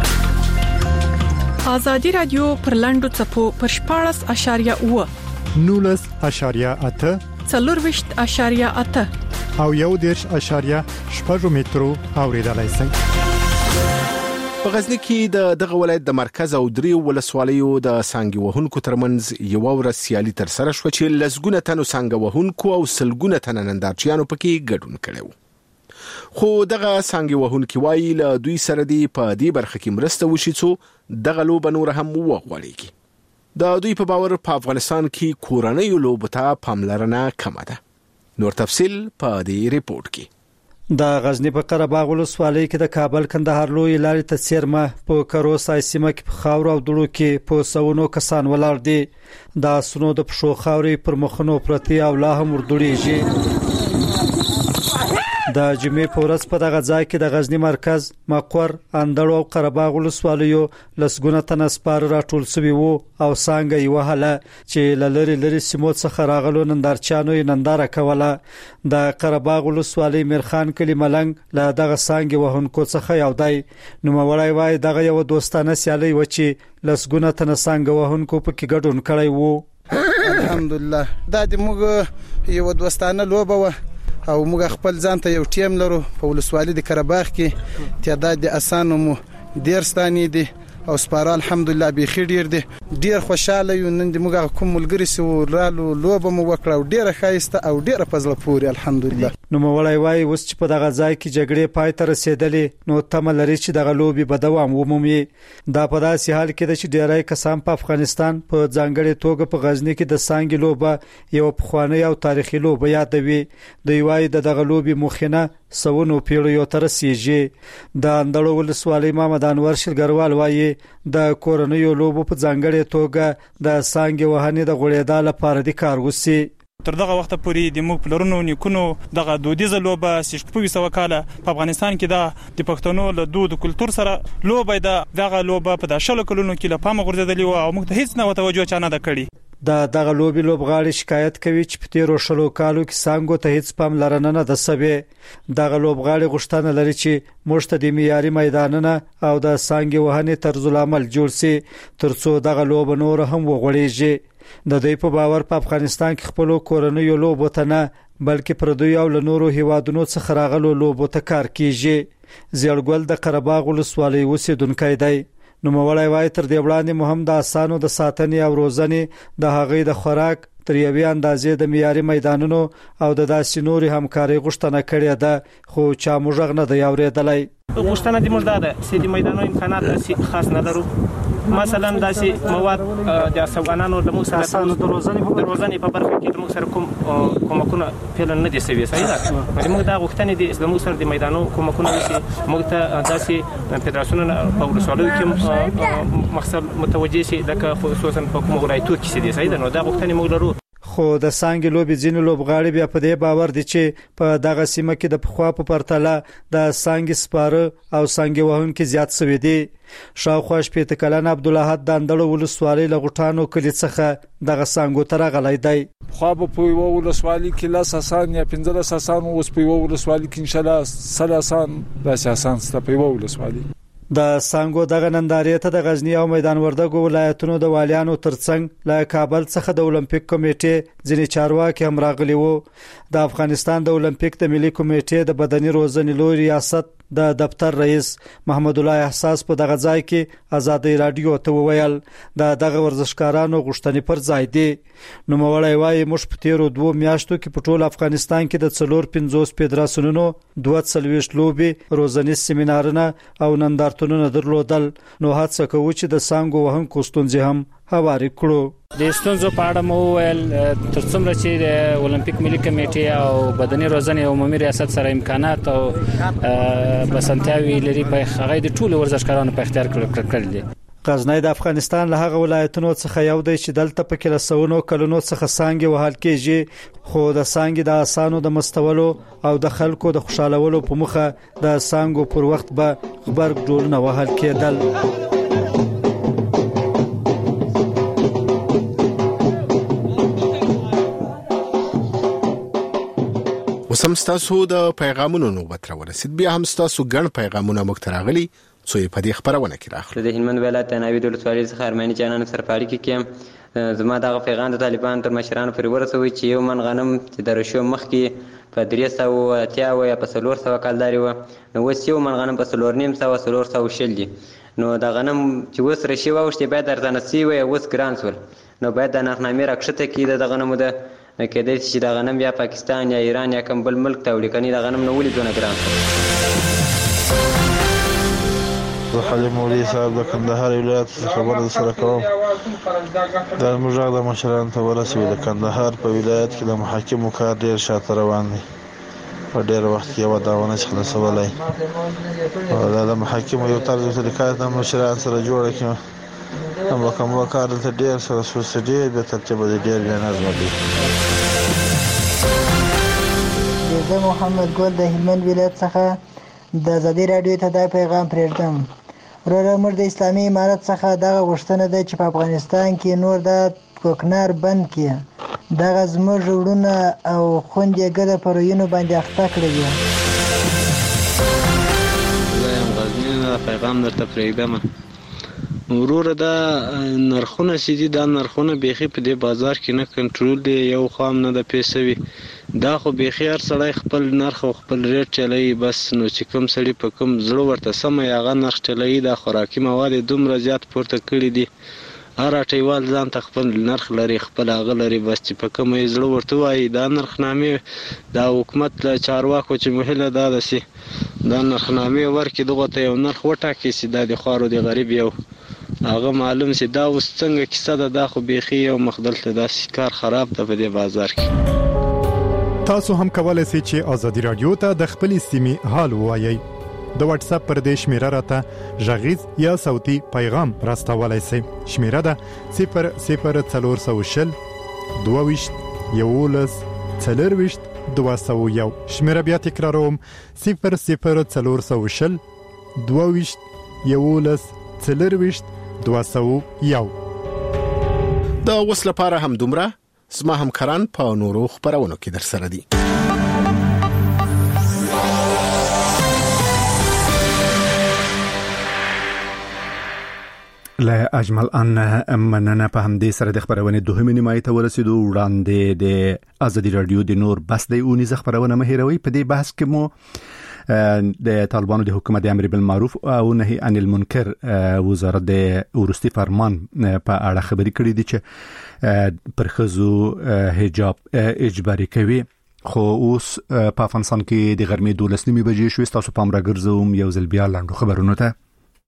ازادي رادیو پر لاندو څپو پر شپاړس اشاریه اوه نولس اشاریه اته څلورویشت اشاریه اته او یو دیرش اشاریه شپږ مترو اوریدلای شئ. په غزنی کې د دغه ولایت د مرکز او دریو ولسوالیو د سانګي وهونکو ترمنځ یو ورځ سیالي تر سره شو چې لسګونه تنو سانګي وهونکو او سلګونه تن نندارچیانو پکې ګډون کړي. خو دغه سانګي وهونکي وایي له دوی سره دی په دې برخه کې مرسته وشي څو دغه لوبه نور هم وغوړېږي. د دوی په باور په افغانستان کې کورنۍ لوبو ته پاملرنه کمه ده. نور تفصیل په دې ریپورت کې. د غزنی په قره باغ ولسوالۍ کې د کابل کندهار لوی لارې ته څیرمه په کروسای سیمه کې په خاور او دړو کې په سونو کسان ولاړ دي. د سونو د پښو خاورې پر مخونو پرتی او لا هم وردړيږي. د جمعې په ورځ په دغه ځای کې د غزنی مرکز مقر اندړو او قره باغ ولسوالیو لسګونه تن سپار راټول شوي وو او څنګه یو حاله چې لری لری سیمو څخه راغلو نندارچانو ننداره کوله. د قره باغ ولسوالۍ میرخان کلی ملنګ له دغه څنګه وهونکو څخه یو دی. نو مړای وای دغه یو دوستانه سیالي و چې لسګونه تن څنګه وهونکو په کې ګډون کړی وو. الحمدلله دا د موږ یو دوستانه لوبه و او موږ خپل ځان ته یو ټیم لرو په ولسوالۍ د قره باغ کې. تعداد د اسانو مو ډیر ستاني دي او سپاره الحمدلله به خیر ډیر دي. ډیر خوشاله یو نن د موږ کوم ملګری سو رالو لوبه مو وکړه او ډیره خایسته او ډیره فضل پوري الحمدلله. نو مولای وای اوس چې په دغه ځای کې جګړې پای ته رسیدلې نو تمه لري چې دغه لوبي به دوام ومومي. دا په داسې حال کې د چې ډیری کسان په افغانستان په ځانګړي توګه په غزنی کې د سانګي لوبه یو پخوانی او تاریخي لوبه یادوي. دوی وای د دغه لوبي مخینه سونو پیړیو تر رسیږي. د اندړو ولسوالۍ محمد انور شلګروال وایي د کورنیو لوبو په ځانګړي توګه د سانګي وهنې د غوړېدا لپاره د کار وسی. تر دغه وخت پورې د موږ پلرونو نیکونو دغه دودیزه لوبه شپږ سوه کاله په افغانستان کې د د پښتنو له دود او کلچر سره لوبه ده. دغه لوبه په داشلو کلونو کې له پامه غورځېدلې او موږ ته هیڅ نه توجه چانه ده کړې. د دغه لوبي لوبغاړي شکایت کوي چې په تیرو شلو کالو کې سانګو ته هیڅ پاملرنه نه ده سوې. دغه لوبغاړي غوښتنه لري چې موږ ته د معیاري میدانونه او د سانګي وهنې طرز العمل جوړ شي ترڅو دغه لوب نور هم وغوړیږي. د دوی په باور په افغانستان کې خپل کورنۍ لوبو ته نه بلکې پر دوی او له نورو هیوادونو څخه راغلو لوبو ته کار کیږي. زیړګل د قرهباغ ولسوالۍ اوسیدونکی دی. نو مولای وای تر دې وړاندې مهم د اسانو د ساتنې او روزنې د هغې د خوراک تر یوې اندازې د معیاري میدانونو او د داسې نوري همکاري غوښتنه کړې ده خو چا موږ نه دی اورېدلی. غوښتنه د موږ ده چې د میدانونو امکانات خاص نه لرو. مثلا داسې مواد د افغانانو د موږ سره اسانو د روزنې د روزنې په برخه کې د موږ سره کوم کومکونه فعلا نه دي سوي. صحیح ده. موږ دا غوښتنې دي د موږ سره د میدانونو کومکونه وشي. موږ ته داسې فدراسیونونه په ولسوالیو کې مقصد متوجه شي لکه خصوصا په کوم ولایتو کې دي. صحیح ده. نو دا غوښتنې موږ لرو. خو د سانګي لوبي ځینې لوبغاړي بیا په دې باور دي چې په دغه سیمه کې د پخوا په پرتله د سانګي سپاره او سانګي وهونکو زیات شوي دي. شاوخوا شپږ کلن عبدالحد داندړو ولسوالۍ لغټانو کلی څخه دغه سانګو تر غلای دی. خو په یو ولسوالۍ کې لاس اسان یا پنځه اسان اوس په یو ولسوالۍ کې ان شاء الله سل اسان داسې اسان ست په یو ولسوالۍ. د سانګو دغه نندارې ته د غزنی او میدان وردګو ولایتونو د والیانو ترڅنګ له کابل څخه د اولمپیک کمیټې ځینې چارواکي هم راغلي وو. د افغانستان د اولمپیک د ملي کمیټې د بدني روزنې لوی ریاست د دفتر رئیس محمد الله احساس په دغه ځای کې آزادۍ رادیو ته وویل د دغه ورزشکارانو غوښتنې پر ځای دي. نو مولای وای موږ په تیرو دوه میاشتو کې په ټول افغانستان کې د څلور پنځوس فدراسیونونو دوه څلويشت لوبي روزنیز سیمینارونه او نندارتونونه درلودل. نو هڅه کوو چې د سانګو وهونکو ستونزې هم هواري کړو. د ستونزو په اړه مو ویل تر څومره چې د اولمپیک ملي کمیټې او بدني روزنې او عمومي ریاست سره امکانات او بسنتاوي لري په هغه د ټولو ورزشکارانو په اختیار کړل دي. غزنی د افغانستان له هغه ولایتونو څخه یو دی چې دلته په کې لسونو کلونو څخه سانګي وهل کېږي. خو د سانګي د اسانو د مستولو او د خلکو د خوشالولو په مخه د سانګو پر وخت به خبرګ ډولونه وهل کېدل. وسم تاسو د پیغامونو نوبت را ورسید. بیا هم تاسو ګڼ پیغامونه مخ تراغلي څو په دې خبرونه کې راخلي. د هلمند ولایت ناوی د ولسوالۍ څخه ارماني جانان سره پاړی کې زما دغه پیغام د طالبان تر مشرانو پورې ورسوي چې یو من غنم چې د رشو مخ کې په درې سوه اتیا و یا په څلور سوه کالداري و نو اوس یو من غنم په څلور نیم سوه څلور سوه شل دي. نو د غنم چې اوس رشي واوښتې باید ارزانه سي وي اوس ګران شول. نو باید د نرخنامې راکښته کړي د غنمو د کېدای شي چې د غنم یا پاکستان یا ایران یا کوم بل ملک ته وړي کني د غنم نو ولې دونه ګران زه حلیم مولوي صاحب د کندهار ولایت خبره سره کوم. د موږ د مشرانو ته ورسوي د کندهار په ولایت کې د محاکمو کار ډیر شاته روان دی. په ډیر وخت کې یو داونه خلاصولای او د محاکمو یو طرز طریقه د مشرانو سره جوړه کړي. هم کوم کار ته ډیر سره سوسډي به ترتیب د ډیر نه دی. زه محمد ګل د هلمند ولایت څخه د آزادۍ رادیو ته دا پیغام پرېږدم. وروره موږ د اسلامي امارت څخه دغه غوښتنه ده چې په افغانستان کې نور د کوکنار بند کړي. دغه زموږ وروڼه او خویندې ګډه په رویونو باندې اخته کړي دي. زه یم غزني نه پیغام درته پرېږدم. وروره دا نرخونه چې دي دا نرخونه بیخي په دې بازار کې نه کنټرول دي. یو خام نه د پیسوي دا خو بیخي هر سړی خپل نرخ او خپل ریټ چلوي بس. نو چې کوم سړی په کوم زړه ورته سمه هغه نرخ چلوي. دا خوراکي مواد دومره زیات پورته کړي دي. هر اټیوال ځان ته خپل نرخ لري خپل هغه لري بس چې په کوم یې زړه ورته وایي. دا نرخنامې دا حکومت له چارواکو چې مهله دا ده چې دا نرخنامې ورکړي دغه ته یو نرخ وټاکي چې دا د خوارو د غریب یو هغه معلوم سي. دا اوس څنګه کیسه ده دا خو بیخي یو مخدل ته داسې کار خراب ده په دې بازار کې. تاسو هم کولای شئ چې آزادي رادیو ته د خپل سیمې حال ووایي. د واتس اپ پر دې شمیره راته غږیز یا صوتي پیغام راستولای شئ. شمیره ده صفر صفر څلور سوه شل دوه ویشت یولس څلور ویشت دوه سوه یو. شمیره بیا تکراروم صفر صفر څلور سوه شل دوه ویشت یولس څلور ویشت دوه سوه یو. د اوس لپاره هم دومره، زما همکاران په نورو خبرونو کې در سره دي. له اجمل ان مننه په همدې سره د خبرونې دوهمې نیمایي ته ورسېدو. وړاندې د ازادي رادیو د نور بس د اونیزه خبرونه مهیروي. په دې بحث کې مو د طالبانو د حکومت امر بالمعروف او نهي عن المنکر وزارت د ورستي فرمان په اړه خبرې کړې دي چې پر ښځو حجاب اجباري کوي. خو اوس په افغانستان کې د غرمې دولس نیمې بجې شوې. تاسو پام راګرځوم یو ځل بیا لاندو خبرونه ته.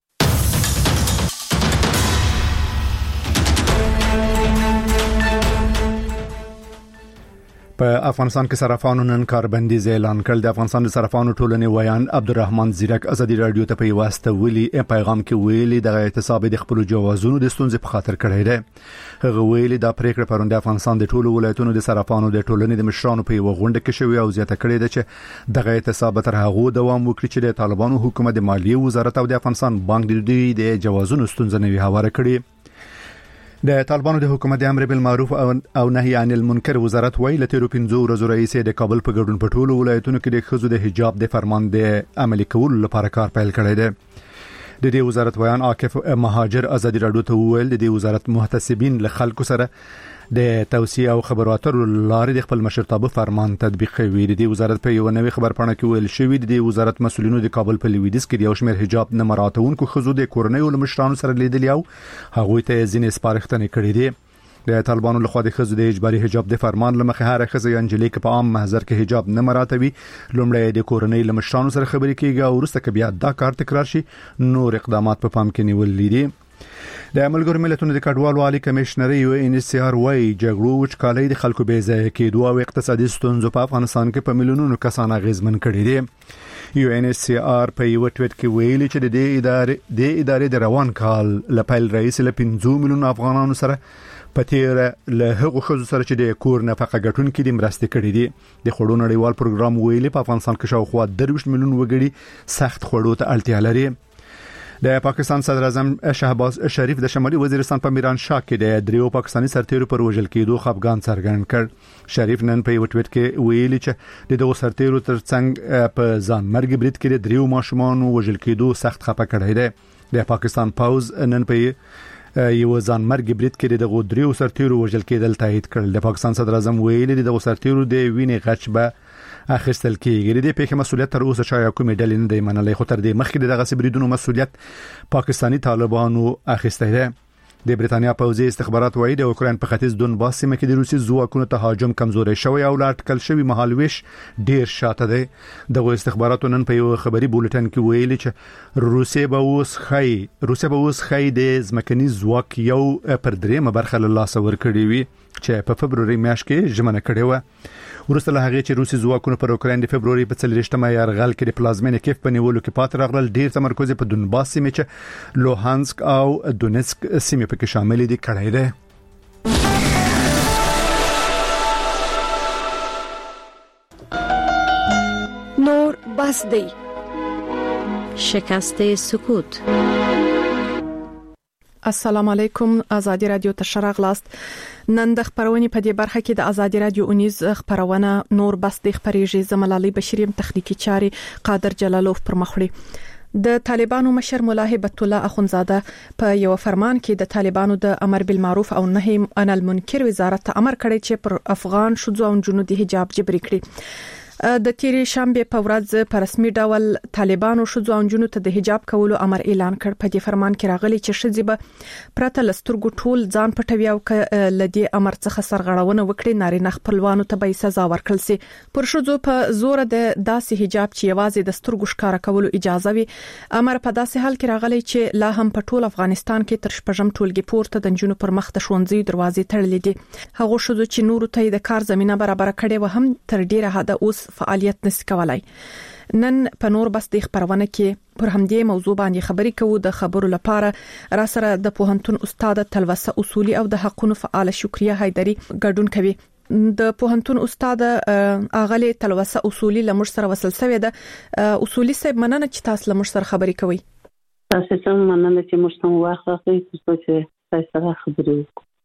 په افغانستان کې صرافانو نن کاربندیز اعلان کړ. د افغانستان د صرافانو ټولنې ویان عبدالرحمن زیرک ازادي رادیو ته په واسطه ویلي پیغام کې ویلي د اعتصاب د خپل جوازونو د ستونزې په خاطر کړی دی. هغه ویلي دا پریکړه پروند افغانستان د ټولو ولایتونو د صرافانو د ټولنې د مشرانو په غونډه کې شوې او زیاته کړې ده چې د اعتصاب تر هغه دوام وکړي چې د طالبانو حکومت د مالیې وزارت او د افغانستان بانک د دوی د جوازونو ستونزې نه هواره کړي. د طالبانو د حکومت امر بالمعروف او نهي عن المنکر وزارت ویل تیرو پنځو ورځو رئیس د کابل په ګډون په ټولو ولایتونو کې د ښځو د حجاب د فرمان د عملي کولو لپاره کار پیل کړی دی. د دې وزارت ویان عاکف مهاجر ازادي رادیو ته ویل د دې وزارت محتسبین له خلکو سره د توصیه او خبرو اترو لارې د خپل مشرتابه فرمان تطبیق کوي. د دې وزارت په یو نوې خبرپاڼه کې ویل شوی د دې وزارت مسولینو د کابل په لویدیځ کې یو شمېر حجاب نه مراعاتونکو ښځو د کورنۍ او مشرانو سره لیدل او هغوی ته ځینې سپارښتنې کړې دي. د طالبانو لخوا د ښځو د اجباري حجاب د فرمان لمخې هر ښځه یا نجلۍ کې په عام محضر کې حجاب نه مراعاتوي لومړی د کورنۍ له مشرانو سره خبرې کیږي او وروسته که بیا دا کار تکرار شي نور اقدامات په پام کې نیول دي. د ملګرو ملتونو د کډوالو عالی کمشنر یو ان اس سی ار وايي جګړو وچکالۍ د خلکو بې ځای کېدو او اقتصادي ستونزو په افغانستان کې په میلیونونو کسان اغیزمن کړي دي. یو ان اس سی ار په یو ټویټ کې ویلي چې د دې ادارې د ادارې د روان کال لپاره رئیس له پنځه میلیون افغانانو سره په تیر له هغو ښځو سره چې د کور نفقه ګټونکي د مرستې کړي دي. د خوړو نړیوال پروګرام ویلي په افغانستان کې شاوخوا درویشت میلیون وګړي سخت خوړو ته اړتیا لري. د پاکستان صدر اعظم شهباز شریف د شمالي وزیرستان په میران شاه کې د دریو پاکستانی سرتیرو پر وژل کېدو خفګان څرګند کړ. شریف نن په یو ټویټ کې ویلي چې د دغو سرتیرو ترڅنګ په ځان مرګ برید کې د دریو ماشومان وژل کېدو سخت خفه کړی دی. د پاکستان پوز نن په یو ځان مرګ برید کې د دغو دریو سرتیرو وژل کېدل تایید کړل. د پاکستان صدر اعظم ویلي د دغو سرتیرو د وینې غچ به اخیستل کېږي. د پیښې مسولیت تر اوسه چا کومې ډلې نه دی منلې خو تر دې مخکې دغه سبریدونو مسولیت پاکستانی طالبانو اخیستی دی. د بریتانیا پوځي استخبارات وايي د اوکراین په ختیځ دونباس سیمه کې د روسي ځواکونو تهاجم کمزوري شوی او لاټکل شوی مهالويش ډیر شاته دی. دغه استخباراتو نن په یو خبري بولټن کې ویلي چې روسي به اوس خای روسي به اوس خای د ځمکني ځواک یو پر درېمه برخه له لاس ورکړي وي چې په فبروري میاشت کې ژمنه کړې و. ورسته له هغه چې روسي ځواکونو پر اوکراین د فبروري په څلوېښتمه یرغل کې د پلازمینې کیف په نیولو کې پاتې راغلل. ډیر تمرکز په دونباس سیمه چې لوهانسک او دونیتسک سیمه په کې شامل دي کړی دی. نور بس دی شکست سکوت. السلام علیکم. ازادي رادیو ته شراغلاست. نن د خبرونې په دې برخه کې د ازادي رادیو اونیز خبرونه نور بس د خبرېږي. زملالي بشریم تخنیکی چاري قادر جلالوف پر مخړي. د طالبانو مشر مولا هبت الله اخونزاده په یو فرمان کې د طالبانو د امر بالمعروف او نهي عن المنکر وزارت ته امر کړی چې پر افغان شوزو او جنونو د حجاب جبري کړي. د تیرې شنبه په ورځ په رسمي ډول طالبانو شوزو او جنونو ته د حجاب کولو امر اعلان کړ. په دې فرمان کې راغلي چې شذې به پرته لسترګو ټول ځان پټوي او ک لدی امر څخه سرغړونه وکړي نارینه خپلوانو ته به سزا ورکړل سي. پر شوزو په زور د داسې حجاب چې یوازې د سترګو ښکارا کولو اجازه وي امر په داسې حال کې راغلي چې لا هم په ټول افغانستان کې تر شپږم ټولګي پورته د جنونو پر مخ د ښوونځي دروازې تړلې دي. هغه شوزو چې نورو ته د کار زمينه برابر کړي و هم تر ډیره حد اوس فعالیت نس کولای. نن په نور بس د خبرونه کې پر همدې موضوع باندې خبرې کوو. د خبرو لپاره را سره د پوهنتون استاد تلوسه اصولي او د حقونو فعال شکریه حیدری ګډون کوي. د پوهنتون استاد اغلی تلوسه اصولي لمر سره وصل شوی ده. اصولي صاحب مننه چې تاسو لمر سره خبرې کوي. تاسو څنګه مننه چې موږ ته وخت راکړئ چې تاسو سره خبرې وکړو.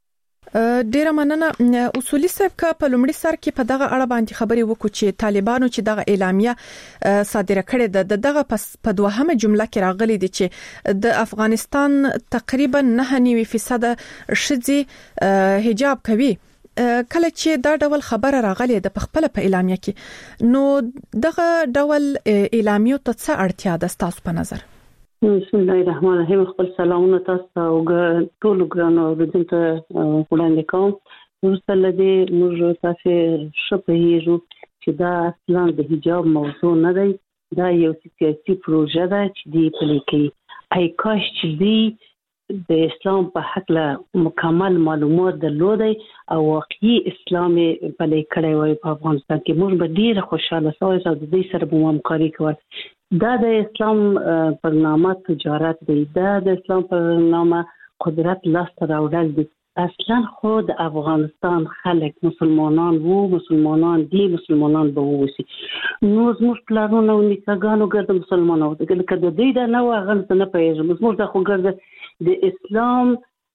ډیره مننه اصولي صاحب کا په لومړي سر کې په دغه اړه باندې خبري وکړو چې طالبانو چې دغه اعلامیه صادره کړې ده دغه په دوهمه جمله کې راغلي دي چې د افغانستان تقریبا نه نیوي فیصد شذي حجاب کوي. کله چې دا ډول خبره راغلي ده په خپل په اعلامیه کې نو دغه ډول اعلامیه ته څه اړتیا ده تاسو په نظر؟ بسم الله الرحمن الرحیم. خپل سلامونه تاسو او ټول ګرانو اوریدونکو وړاندې کوم. ورسره لدې موږ تاسو شپهیږو چې دا اصلا د حجاب موضوع نه دی، دا یو سیاسي پروژه ده چې دی پلي کوي. ای کاش چې دی د اسلام په حق له مکمل معلومات درلودي او واقعي اسلامي پلي کړی وای په افغانستان کې، موږ به ډیر خوشاله شو او د دې سره به همکاري کوو. دا د اسلام پر نامه تجارت دی، دا د اسلام پر نامه قدرت لاس ته راوړل دي. اصلا خو د افغانستان خلک مسلمانان وو، مسلمانان دي، مسلمانان به ووسی. نو زموږ پلانونه او نیکاګانو ګرځي مسلمانانو د کله د دې د نو غلط نه پیژنم. زموږ د خو ګرځي د اسلام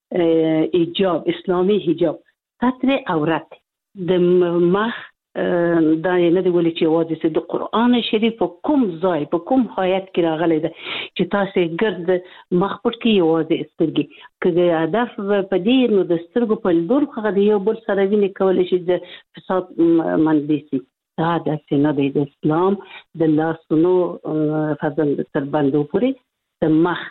حجاب، اسلامي حجاب ستر عورت د مخ دا نه دی ولې چې واځي د قران شریف په کوم ځای په کوم آیت کې راغلی ده چې تاسو ګرد مخپټ کې واځي سترګي کله هدف په دې نو د سترګو په لور خو د یو بل سره ویني کولای شي د فساد مندسي. دا د سینه د اسلام د لاسونو فضل تر باندې پورې د مخ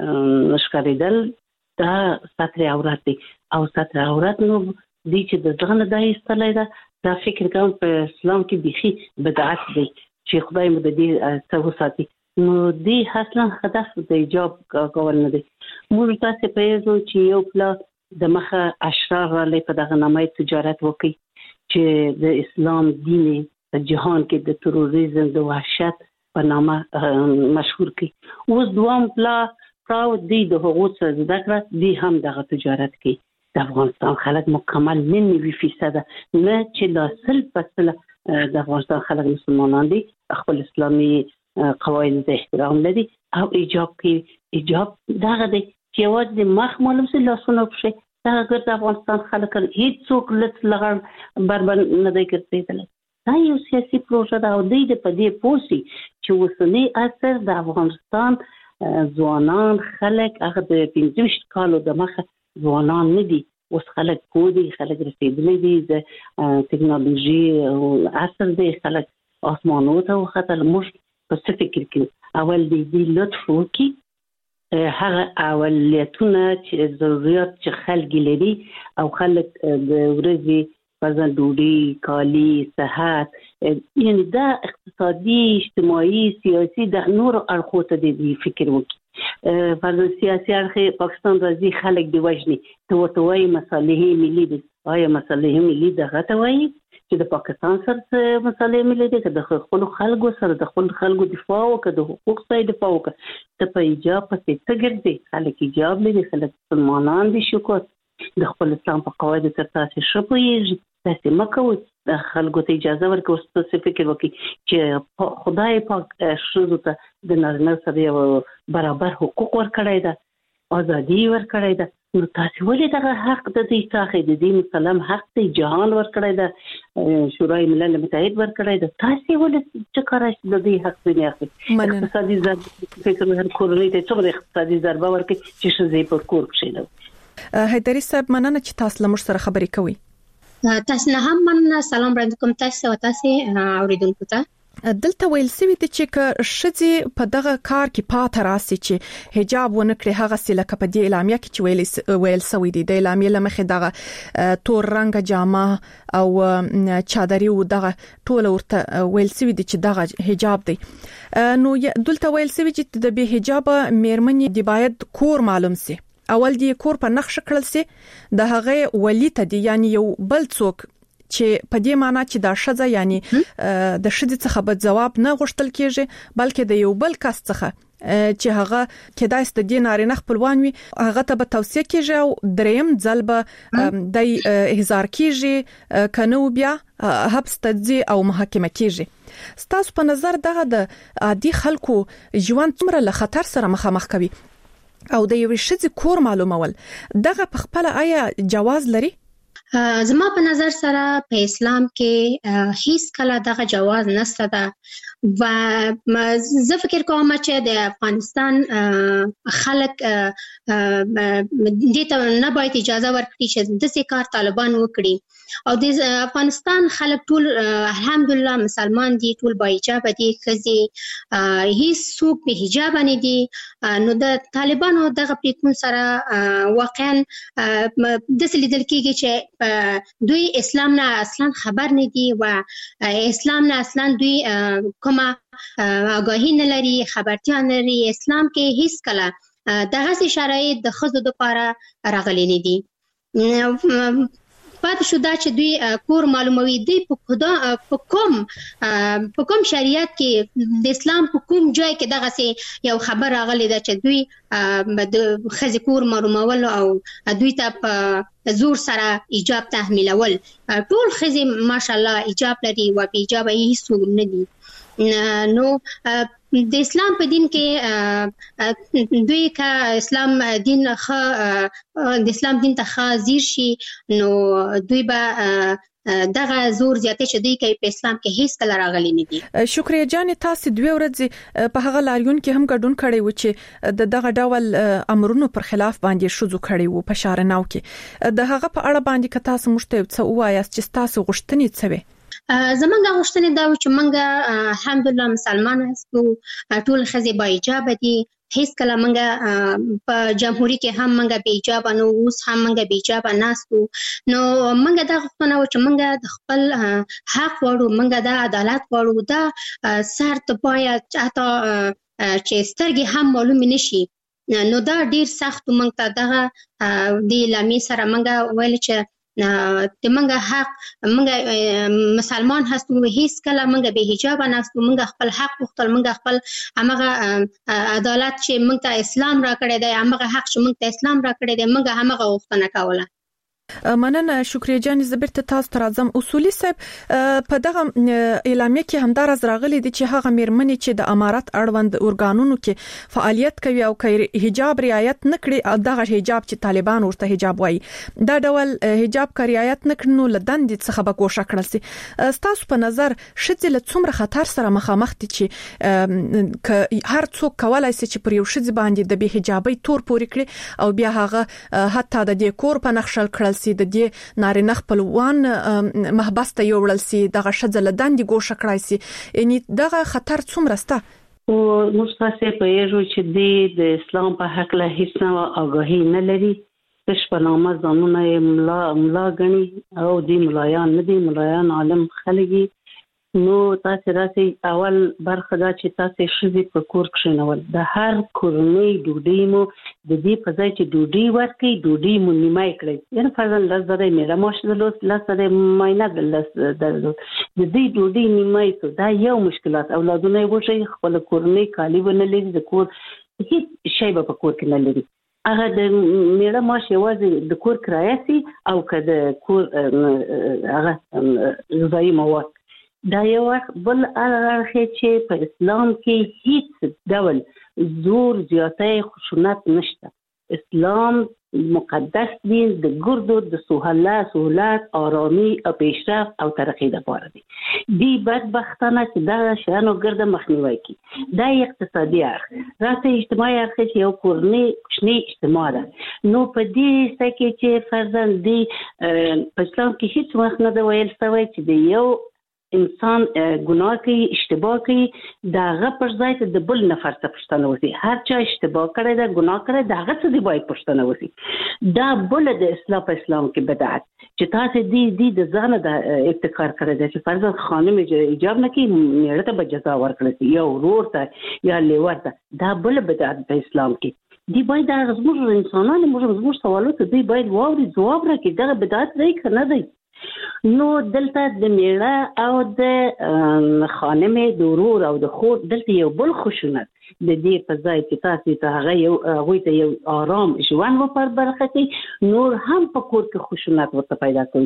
نشکریدل دا ستر عورت دی او ستر عورت نو دي چې د ځان د ایستلای ده. دا فکر کوم په اسلام کې بيخي بدعت دی چې خدای مو د دې څو ساتي. نو دې اصلا هدف د حجاب کول نه دی. موږ تاسو په یو چې یو پلا د مخه اشرار له په دغه نامه تجارت وکي چې د اسلام دین په جهان کې د تروریزم د وحشت په نامه مشهور کی. اوس دوام پلا پراو دی د حقوق سره ذکر دی هم دغه تجارت کی. د افغانستان خلک مکمل نه نیوي فیصد نه چې لا سل پسل د افغانستان خلک مسلمانان دي، خپل اسلامي قواعد ته احترام لري او حجاب کې حجاب دغه دی چې یوازې د مخ معلوم سي لاسونه پښه دا ګر د افغانستان خلک هیڅ څوک لټ لغړ بربر نه دی کړی. دا یو سیاسي پروژه ده او د دې په دې پوسی چې وسنی اثر د افغانستان ځوانان خلک هغه د پنځه کالو د مخه ځوانان نه دي، اوس خلک پوهدي، خلک رسېدلي دي، د ټکنالوژي او عصر دی، خلک اسمانو ته وختل. موږ په څه فکر کوو؟ اول دې لطف وکړي هغه اولویتونه چې ضرورت چې خلک لري او خلک د ورځې مثلا ډوډۍ، کالي، صحت، یعنی دا اقتصادي، اجتماعي، سیاسي د نور اړخو ته دې فکر وکړي. فرض سیاسي اړخ پاکستان راځي خلک دی وژني ته وته وایي مصالحې ملي دي. آیا مصالحې ملي دغه ته وایي چې د پاکستان سره مصالحې ملي دي که د خپل خلکو سره د خپل خلکو دفاع وکړه، د حقوق ځای دفاع وکړه؟ ته په حجاب پسې څه ګرځې؟ خلک حجاب لري، خلک مسلمانان دي، شکر د خپل اسلام په قواعدو سره تاسو ښه پوهیږئ. تاسو مه کوئ د خلکو ته اجازه ورکړئ اوس څه فکر وکړي چې خدای پاک ښځو ته د نارینه سره یو برابر حقوق ورکړی ده، ازادي ورکړی ده. نو تاسو ولې دغه حق د دې څخه د دې مسلم حق ته جهان ورکړی ده، شورای ملل متحد ورکړی ده، تاسو ولې چې کارای د دې حق نه اخلي؟ اقتصادي ضربه فکر هر کورنۍ ته څومره اقتصادي ضربه ورکړي چې ښځې پر کور کښېنوي. حیدري صاحب مننه چې تاسو له موږ سره خبرې کوئ. تاسو نه هم مننه. سلام وړاندې کوم تاسو او تاسو اوریدونکو ته. دلته ویل سوي چې ک شذې په دغه کار کې پات راسي چې حجاب ونه کړي هغه سله ک په دې اعلامیه کې چې ویل ویل سوي دي د اعلامیه لمخه دغه تور رنگ جامه او چادري او دغه ټول ورته ویل سوي دي چې دغه حجاب دی. نو دلته ویل سوي چې د به حجاب مېرمنې دی باید کور معلوم سي، اول دی کور په نقش کړل سي، د هغه ولی ته دی یعنی یو بل څوک چې په دې معنی چې دا شذ یعنی د شذ څخه به جواب نه غوښتل کیږي بلکې د یو بل کس څخه چې هغه کېدای ست د نارینه خپلوان وي هغه ته به توصیه کیږي او دریم ځل به د احضار کیږي کنه بیا حبس تدزي او محاکمه کیږي. ستاسو په نظر دغه د عادي خلکو ژوند څومره له خطر سره مخامخ کوي او د یو شذ کور معلومول دغه په خپل آیا جواز لري؟ زما په نظر سره په اسلام کې هیڅ کله دغه جواز نشته ده و زه فکر کوم چې د افغانستان خلک دې ته نه باید اجازه ورکړي چې داسې کار طالبان وکړي او د افغانستان خلک ټول الحمدلله مسلمان دي، ټول با حجابه دي، ښځې هیڅ څوک بې حجابه نه دي. نو د طالبانو دغه پریکون سره واقعا داسې لیدل کېږي چې دوی اسلام نه اصلا خبر نه دي و اسلام نه اصلا دوی کومه آگاهی نه لري، خبرتیا نه لري. اسلام کې هیڅ کله دغسې شرایط د ښځو دپاره راغلي نه دي. پاتې شو دا چې دوی کور معلوموي، دوی په کوم په کوم شریعت کې د اسلام په کوم ځای کې دغسې یو خبر راغلی ده چې دوی د ښځې کور معلومول او دوی ته په زور سره حجاب تحمیلول. ټول ښځې ماشاءالله حجاب لري و بې حجابه یې هیڅوک نه دي. نو د اسلام په دین کې دوی که اسلام دین ښه د اسلام دین ته ښه ځیر شي نو دوی به دغه زور زیاتې چې دوی کوي په اسلام کې هیڅ کله راغلي نه دي. شکریه جانې، تاسو دوه ورځې په هغه لاریون کې هم ګډون کړی و چې د دغه ډول امرونو پر خلاف باندې شوزو کړی وو په شارناو کې. د هغه په اړه باندې که تاسو موږ ته څه ووایاست چې تاسو غوښتنې څه وي؟ زمونږ غوښتنې دا و چې موږ الحمدلله مسلمان یو، ټول ښځې با حجابه دي، هیڅ کله موږ په جمهوریت کې هم موږ بې حجابه نه وو، اوس هم موږ بې حجابه ناست وو. نو موږ دا غوښتنه و چې موږ د خپل حق غواړو، موږ دا عدالت غواړو، دا سر ته باید حتی چې سترګې هم معلومې نه شي. نو دا ډیر سخت موږ ته دغه د اعلامیې سره موږ ویل چې د منګه حق منګه مسلمان هستو، هیڅ کله منګه به حجاب نهستو، منګه خپل حق وختل، منګه خپل هغه عدالت چې منګ ته اسلام را کړی دی، هغه حق چې منګ ته اسلام را کړی دی، منګه هغه وختنه کوله. مننه شکریه جان. زبرت تاسو تر اعظم اصولي صاحب په دغه اعلامیه کې هم درز راغلي دي چې هغه میرمنې چې د امارات اړوند اورګانونو کې فعالیت کوي او کوي حجاب رعایت نکړي، دغه حجاب چې طالبان ورته حجاب وایي، دا ډول حجاب کوي رعایت نکړي نو لدند څخه به کوشش کړل سي. تاسو په نظر شته له څومره خطر سره مخامخ دي چې هر څوک کولای شي چې پر یو شذ باندې د به حجابي تور پوري کړي او بیا هغه حتی د ډیکور په نقشل کړل سي، د دې نارینه خپلوان محبس ته یوړل سي، دغه شذ له دندې ګوښه کړای سي. یعنی دغه خطر څومره سته؟ او نو تاسو په یو چې د اسلام په حق له هیڅ نه آگاهی نه لري، تش په نامه ځانونه ملا ملا غني او دی ملایان نه دي، ملایان عالم خلګي. نو تاسو راځي اول برخه دا چې تاسو شذ په کور کې نول د هر کورنۍ ډوډۍ مو د دې په ځای چې ډوډۍ ورکړي ډوډۍ مو نیمای کړئ، یعنی فرضاً لزره میرا ماشله لوس لسره ماینه د لس د دې ډوډۍ نیمای څه دا یو مشکلات. اولادونه وښي خپل کورنۍ کالی ونه لري، د کور هیڅ شی په کور کې نه لري، هغه د میرا ماش یوازې د کور کرایه سي او که د کور هغه غذایي مواد. دا یو بل اړخ چې په اسلام کې هیڅ ډول زور زیاتی خشونت نشته. اسلام مقدس دین د ګردو د سهولت سهولت آرامي او پیشرفت او ترقی لپاره دی. دی بدبختانه چې دا شانو ګرد مخنیوي کی دا اقتصادي اړخ راته اجتماعي اړخ چې یو کورنۍ کوچنی اجتماع ده. نو په دې سکه چې فرضاً دی په اسلام کې هیڅ وخت نه دی ویل شوی چې دی یو انسان ګناه کوي، اشتباه کوي، دا غ پر ځای ته د بل نفر څخه پوښتنه وکړي. هر چا اشتباه کړی دا ګناه کړی دا غ څه دی باید پوښتنه وکړي. دا بل د اسلام په اسلام کې بدعت چې تاسو دې دې د ځان د ابتکار کړی دی چې فرضاً خانم ایجاب نه کوي میړه ته به جزا ورکړي شي یا ورور ته یا لیور ته، دا بل بدعت په اسلام کې دی. باید دا زموږ انسانانو موږ زموږ سوالات دی باید واوري جواب راکړي دغه بدعت دی کنه دی. نو دلته د میړه او د خانم د ورور او د خور دلته یو بل خشونت د دې په ځای چې تاسو ته هغه یو هغوی ته یو آرام ژوند ور برخه کوي، نور هم په کور کې خشونت ورته پیدا کوي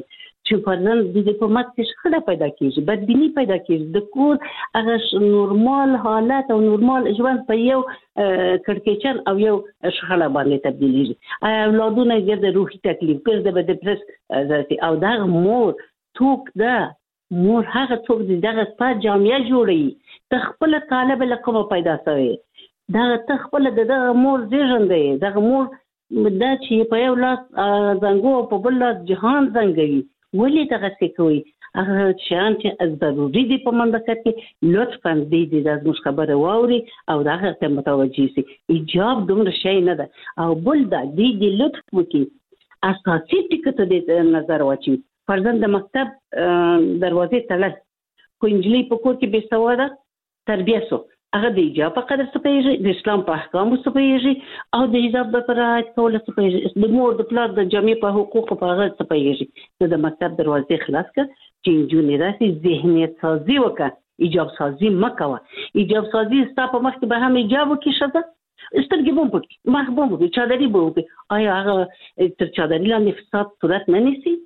چې فرزند د دې په مات کې شخړه پیدا کیږي، بدبینی پیدا کیږي، د کور هغه نورمال حالت او نورمال ژوند په یو کړکېچن او یو شخړه باندې تبدیلیږي. اولادونه یې د روحي تکلیف ګرځي به ډیپرس راځي او دا مور څوک ده، مور هغه څوک دی دغه ستا جامعه جوړوي، ته خپل طالب له کومه پیدا شوی، دا ته خپل دغه مور زیږنده، دغه مور دا چې په یو لاس زنګو او په بل لاس جهان زنګوي، ولې دغه څه کوي؟ هغه شیان چې ضروري دي په مملکت کې لطفا دې دې د زموږ خبره واوري او دغه ته متوجه شي. ایجاب دومره شی نه ده او بل دا دې دې لطف وکړي اساسي ټکو ته دې نظر واچوي. فرزند د مکتب دروازې تړل، خو نجلۍ په کور کې بې سواده تربیه سو، هغه د حجاب په قدر څه پوهېږي، د اسلام په احکامو څه پوهېږي او د حجاب د رعایت کولو څه پوهېږي، د مور د پلار د جامې په حقوقو په هغه څه پوهېږي. نو د مکتب دروازې خلاص کړه چې نجونې راسي، ذهنیت سازي وکړه، ایجاب سازي مه کوه. ایجاب سازي ستا په مخ کې به هم ایجاب وکړي ښځه، سترګې به هم پټي، مخ به هم وکړي، چادري به وکړي. آیا هغه تر چادري لاندې فساد صورت نه نیسي؟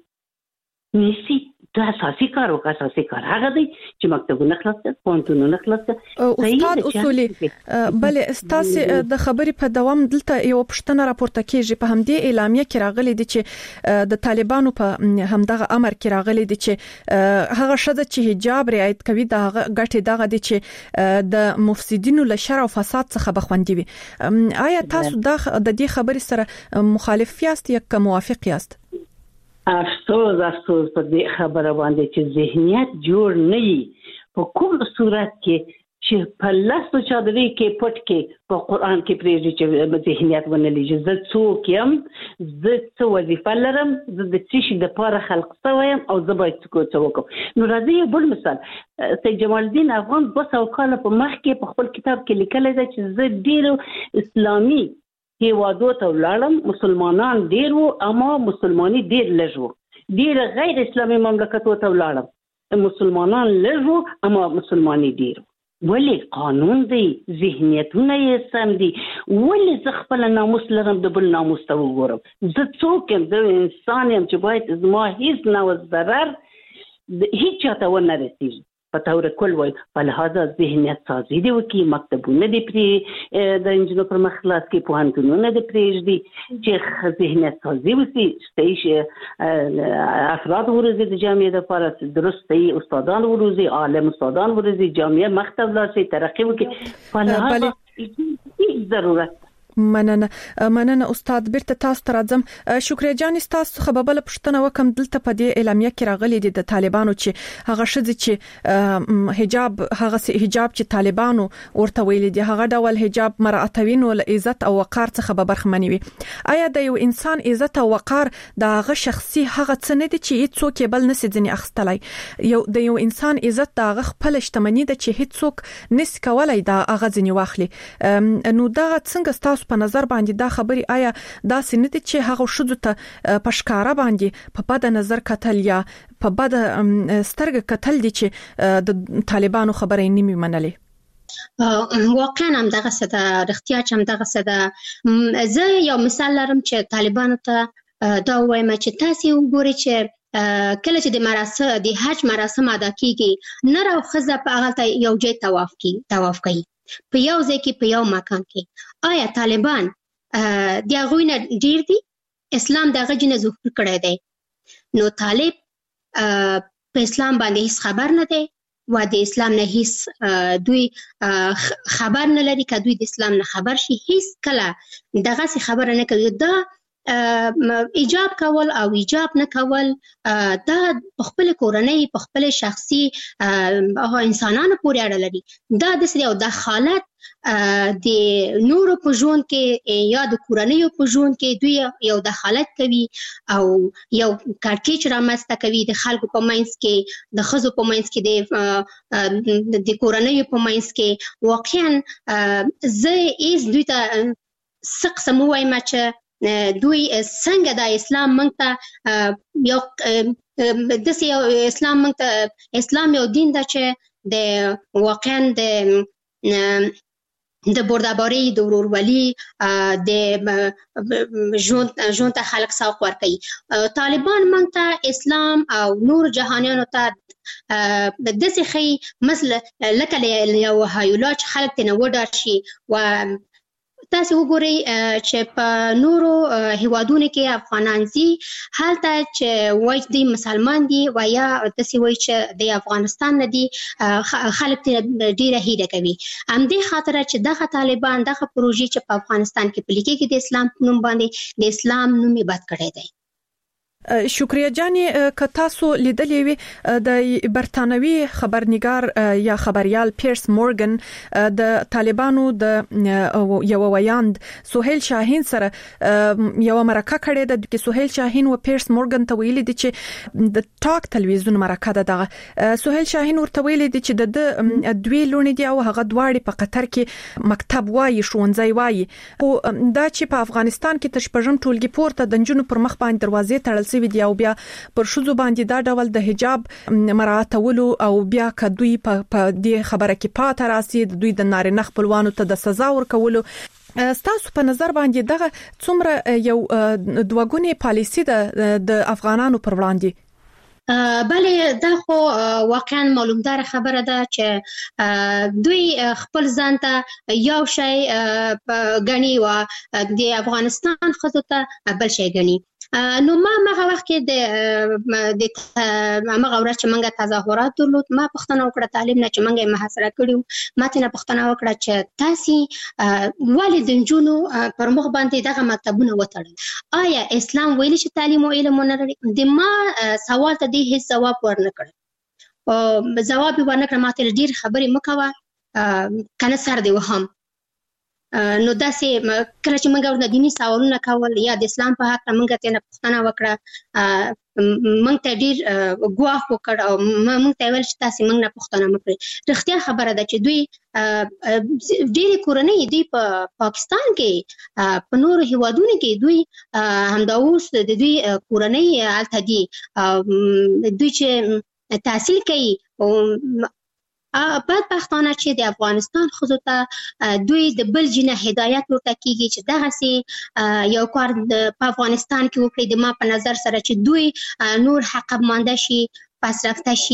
نیسي. دا اساسي کار وکړه. اساسي کار هغه دی چې مکتبونه خلاص کړه، پوهنتونونه خلاص کړه. استاد اصولي بلې ستاسو د خبرې په دوام دلته یو پښتنه راپورته کیږي، په همدې اعلامیه کې راغلي دي چې د طالبانو په همدغه امر کې راغلي دي چې هغه شذ چې حجاب رعایت کوي دا غټي دغه دي چې د مفسدینو له شر او فساد څخه بخوندي وي. آیا تاسو د دې خبرې سره مخالف یاست یا موافق یاست؟ افسوس افسوس په دې خبره باندې چې ذهنیت جوړ نه وي، په کوم صورت کې چې په لاسو چادري کې پټ کې په قران کې پریږي چې ذهنیت ونه لږ زه څوک يم، زه څه وظیفه لرم، زه د څه شي د پاره خلق شوم او زه باید څه وکړم. نو راځي بل مثال، سید جمال الدین افغان دوه سوه کاله په مخ کې په خپل کتاب کې لیکلی دی چې زه ډېر اسلامي هیوادو ته ولاړم، مسلمانان ډېر وو اما مسلماني ډېر لږ وو، ډېر غیر اسلامي مملکتو ته ولاړم، مسلمانان لږ وو اما مسلماني ډېر وو. ولې قانون دی، ذهنیتونه یې سم دي، ولې زه خپل ناموس لرم د بل ناموس ته وګورم؟ زه څوک یم؟ زه انسان یم چې باید زما هیڅ نوع ضرر هیڅ چاته ونه رسیږي. په تور کل وای په لحاظه ذهنیت سازي دی وکي، مکتبونه دي پرې د انجینر پر مخ خلاص کې، پوهنتونونه دي پرېږدي چې ذهنیت سازي وکي، چې افراد ورزي د جامعې لپاره درست دی، استادان ورزي، عالم استادان ورزي، جامعه مکتب لاسي ترقی وکي. په لحاظه هیڅ ضرورت مننه مننه استاد. بیرته تاسو ته راځم. شکریا جان، تاسو خبربل پښتنه وکم دلته په دې اعلامیه کې راغلي دي د طالبانو چې هغه شذ چې حجاب هغه حجاب چې طالبانو ورته ویل دي هغه ډول حجاب مراعتوین ول عزت او وقار څخه برخمنوي. آیا د یو انسان عزت او وقار د هغه شخصي هغه څه نه دي چې هیڅ څوک بل نسي ځنی اخستلای؟ یو د یو انسان عزت د هغه خپل شتمنۍ د چې هیڅ څوک نس کولای دا هغه ځنی واخلي. نو دا څنګه تاسو په نظر باندې دا خبري آیا دا سنت چې هغه شذ ته پښکارا باندې په بد نظر کتل یا په بد سترګ کتل دي چې د طالبانو خبرې نیمه منلې؟ واقعا هم دغه څه ده، رښتیا چې هم دغه څه ده. زه یو مثال لرم چې طالبانو ته دا وایم چې تاسو وګورئ چې کله چې د مراسم د حج مراسم ادا کیږي، نر او ښځه په هغه ته یو ځای طواف کوي طواف کوي په یو ځای کې په یو مکان کې. آیا طالبان د هغوی نه ډیر دي؟ اسلام د هغه جنه ظهور کړی دی. نو طالب په اسلام باندې هیڅ خبر نه دی و د اسلام نه هیڅ دوی خبر نه لري. که دوی د اسلام نه خبر شي هیڅ کله دغه څه خبره نه کوي. دا ایجاب کول او ایجاب نه کول دا په خپل کورنۍ په خپل شخصي انسانانو پورې اړه لري. دا د سړي او د حالت د نورو په ژوند کې یا د کورنۍ په ژوند کې دوی یو د حالت کوي او یو کړکېچ رامنځته کوي د خلکو په منځ کې، د ښځو په منځ کې، د کورنۍ په منځ کې. واقعا زه هیڅ دوی ته څه قسم ووایم چې دوی څنګه د اسلام موږ ته یو داسې یو اسلام موږ ته اسلام یو دین ده چې د واقعا د د بردباری د ورورولي د ژوند ژوند ته خلک سوق ورکوي. طالبان موږ ته اسلام او نور جهانیانو ته د داسې ښیي مثل لکه یو هایولا چې خلک ترې وډار شي. و تاسو وګورئ چې په نورو هیوادونو کې افغانان دي هلته چې وایي دوی مسلمان دي و یا داسې وایي چې د افغانستان نه دي خلک ډېره هیله کوي. همدې خاطره چې دغه طالبان دغه پروژې چې په افغانستان کې پلي کېږي د اسلام په نوم باندې د اسلام نوم یې بد کړی دی. شکریه جانې که تاسو لیدلې وي د برتانوي خبرنګار یا خبريال پیرس مورګن د طالبانو د یو ویاند سهیل شاهین سره یو مرکه کړې ده چې سهیل شاهین او پیرس مورګن ته ویلي دي چې د ټاک تلویزیون مرکه ده. دغه سهیل شاهین ورته ویلي دي چې د دوی لونی دی او هغه دواړي په قطر کې مکتب وایي ښوونځي وایي او دا چې په افغانستان کې تشپژم ټولګي پورته د جنونو پر مخ باندې دروازې تړل سوي دي او بیا پر شوزو باندې دا ډول د حجاب مراعاتولو او بیا کدوی په دې خبره کې پات راسي دوی د نارینه خپلوانو ته د سزا ورکولو. ستاسو په نظر باندې دغه څومره یو دوګونی پالیسی ده د افغانانو پر وړاندې؟ بله دا خو واقعا معلومدار خبره ده چې دوی خپل ځان ته یو شی غني و د افغانستان ښځو ته بل شی غني. نو ما هغه وخت کې د د هغه ورځ چې موږ تظاهرات درلود ما پوښتنه وکړه تعلیم نه چې موږ یې محاصره کړو. ما ته پوښتنه وکړه چې تاسو ولې د نجونو پر مخ باندې دغه مکتبونه وتړل؟ آیا اسلام ویلي چې تعلیم او علم نه لري؟ د ما سوال ته هیڅ جواب ورنه کړ. او جواب ورنه کړ ما ته ډیر خبرې مکوه کنه سر دی وهم. نو داسې کله چې موږ ورته دیني سوالونه کول یا د اسلام په حق موږ ته نه پوښتنه وکړه موږ ته ډیر ګواښ وکړ او موږ ته ویل چې تاسو موږ نه پوښتنه وکړئ. رښتیا خبره ده چې دوی ډېری کورنۍ دوی په پاکستان کې په نورو هیوادونو کې دوی همدا اوس د دوی کورنۍ هلته دي دوی چې تحصیل کوي او بدبختانه چې د افغانستان ښځو ته دوی د بل جنه هدایت ورته کیږي چې دغسې یو کار په افغانستان کې وکړي. د ما په نظر سره چې دوی نور حقب مانده شي پس رفته شي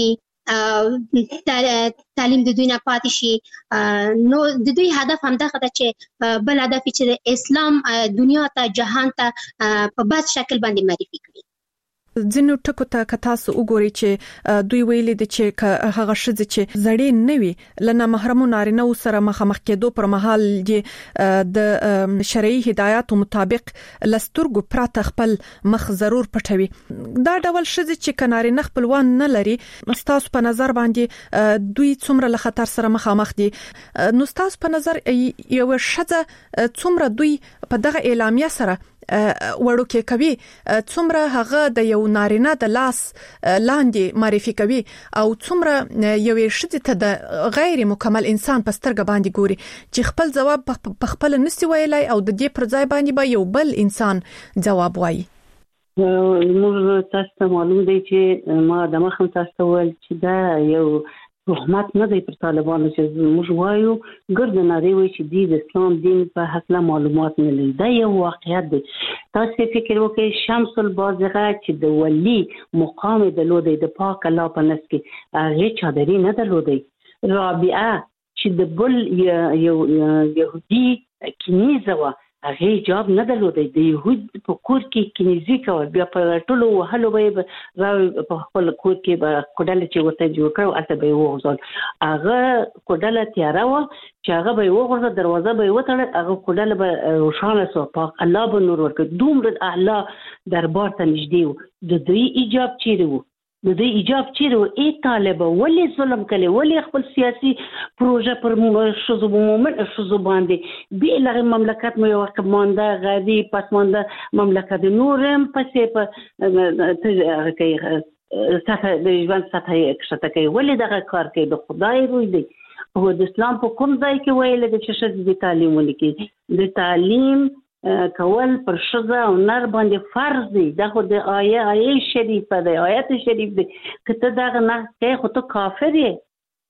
تعلیم د دوی نه پاتې شي. نو د دوی هدف همدغه ده چې بل هدف چې د اسلام دنیا ته جهان ته په بد شکل باندې معرفي کړي. ځینو ټکو ته که تاسو وګورئ چې دوی ویلي دي چې هغه ښځې چې زړې نه وي له نامحرمو نارینه‌و سره مخامخ کېدو پر مهال یې د شرعي هدایاتو مطابق له سترګو پرته خپل مخ ضرور پټوي. دا ډول ښځې چې که نارینه خپلوان نه لري ستاسو په نظر باندې دوی څومره له خطر سره مخامخ دي؟ نو ستاسو په نظر یو ښځه څومره دوی په دغه اعلامیه سره وړوکې کوي څومره هغه د یو نارینه د لاس لاندې معرفي کوي او څومره یو ښځې ته د غیر مکمل انسان په سترګه باندې ګوري چې خپل جواب په خپل نسی ویلای او د دې پر ځای باندې به یو بل انسان جواب وایي. موږ تاسو ته معلوم دی چې ما د مخم تاسو ول چې دا یو تهمت نه دی پر طالبانو چې موږ وایو ګرد نړۍ وایي چې دی د اسلام دین په حق معلومات نه لري. دا یو واقعیت دی. تاسو فکر وکړئ شمس البازغه چې د ولی مقام درلودي د پاک الله په نس کې هغه چادري نه درلودي. رابعه چې د بل یو يهودي کنيزه و هغه جواب نه درلودي. د يهود په کور کې کنيزي کول بیا په ټولو وهلو به راو په خپل کور کې به کوډل چې ورته جوړ کړو البته به وغوځول هغه کوډل تیار و چې هغه به وغوځه دروازه به وتړل هغه کوډل به روشانه سو پاک الله به نور ورکړي. دومره اعلی دربار ته نږدې و. د دوی ایجاب چیرې و؟ د دوی ایجاب چیرې و؟ ای طالب ولې ظلم کوي؟ ولې خپل سیاسي پروژه پر شذو مومن شذو باندې به لغه مملکت مو یو کمانده غادي پسمانده مملکت نورم پسې په ته کوي ساته د ژوند ساته کښته کوي. ولې دغه کار کوي؟ د خدای روی دی. هو د اسلام په کوم ځای کې ویل د چې د تعلیم ولیکي د تعلیم کول پر شذا او نر باندې فرض دی. دا خو د آیه آیه شریفه دی آیت شریف دی. کته دا نه کوي خو ته کافر یې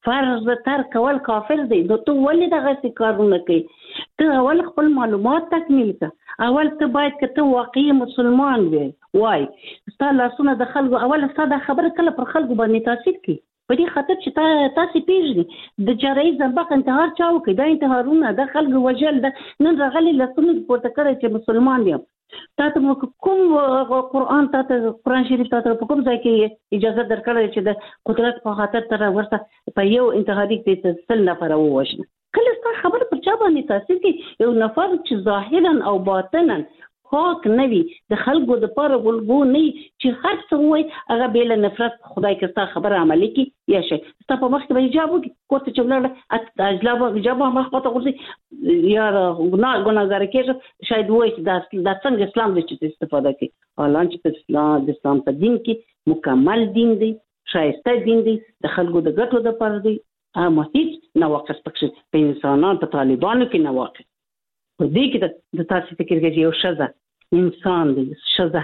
فرض تر کول کافر دی. نو ته ولې دغه کارونه کوي؟ ته اول خپل معلومات تکمیل کړه. اول ته باید که ته واقعي مسلمان وي وای ستا لاسونه د خلکو اول ستا د خبره کله پر خلکو باندې تاثیر کوي په دې خاطر چې تا تاسو پیژني د جاري زنبق انتحار چاو کې دا انتحارونه د خلکو وجل د نن راغلي لاسونه پورته کړی چې مسلمان یم. تا ته کوم قرآن تا ته قرآن شریف تا ته په کوم ځای کې اجازه درکړی چې د قدرت په خاطر تر ورته په یو انتحاري کې سل نفر ووژنه؟ کله ستا خبره پر چا باندې تاثیر کوي؟ یو نفر چې ظاهرا او باطنا پاک نه وي د خلکو د پاره ولګو نه چې هر څه وای هغه بیل نفرت خدای که ستا خبره عملي کی یا شي ستا په مخ کې به حجاب وکړي کوته چې ولر اجلاب حجاب مخ په تاسو یا ګناه ګناګار کېږي شاید وای چې د څنګه اسلام د چته استفاده کوي. اعلان چې اسلام د اسلام په دین کې مکمل دین دی، شایسته دین دی، د خلکو د ګټو د پاره دی. اما هیڅ نواقص پکې په انسانانو په طالبانو کې نواقص په دې کې د تاسو فکر کې یو شزه انسان دی، شزه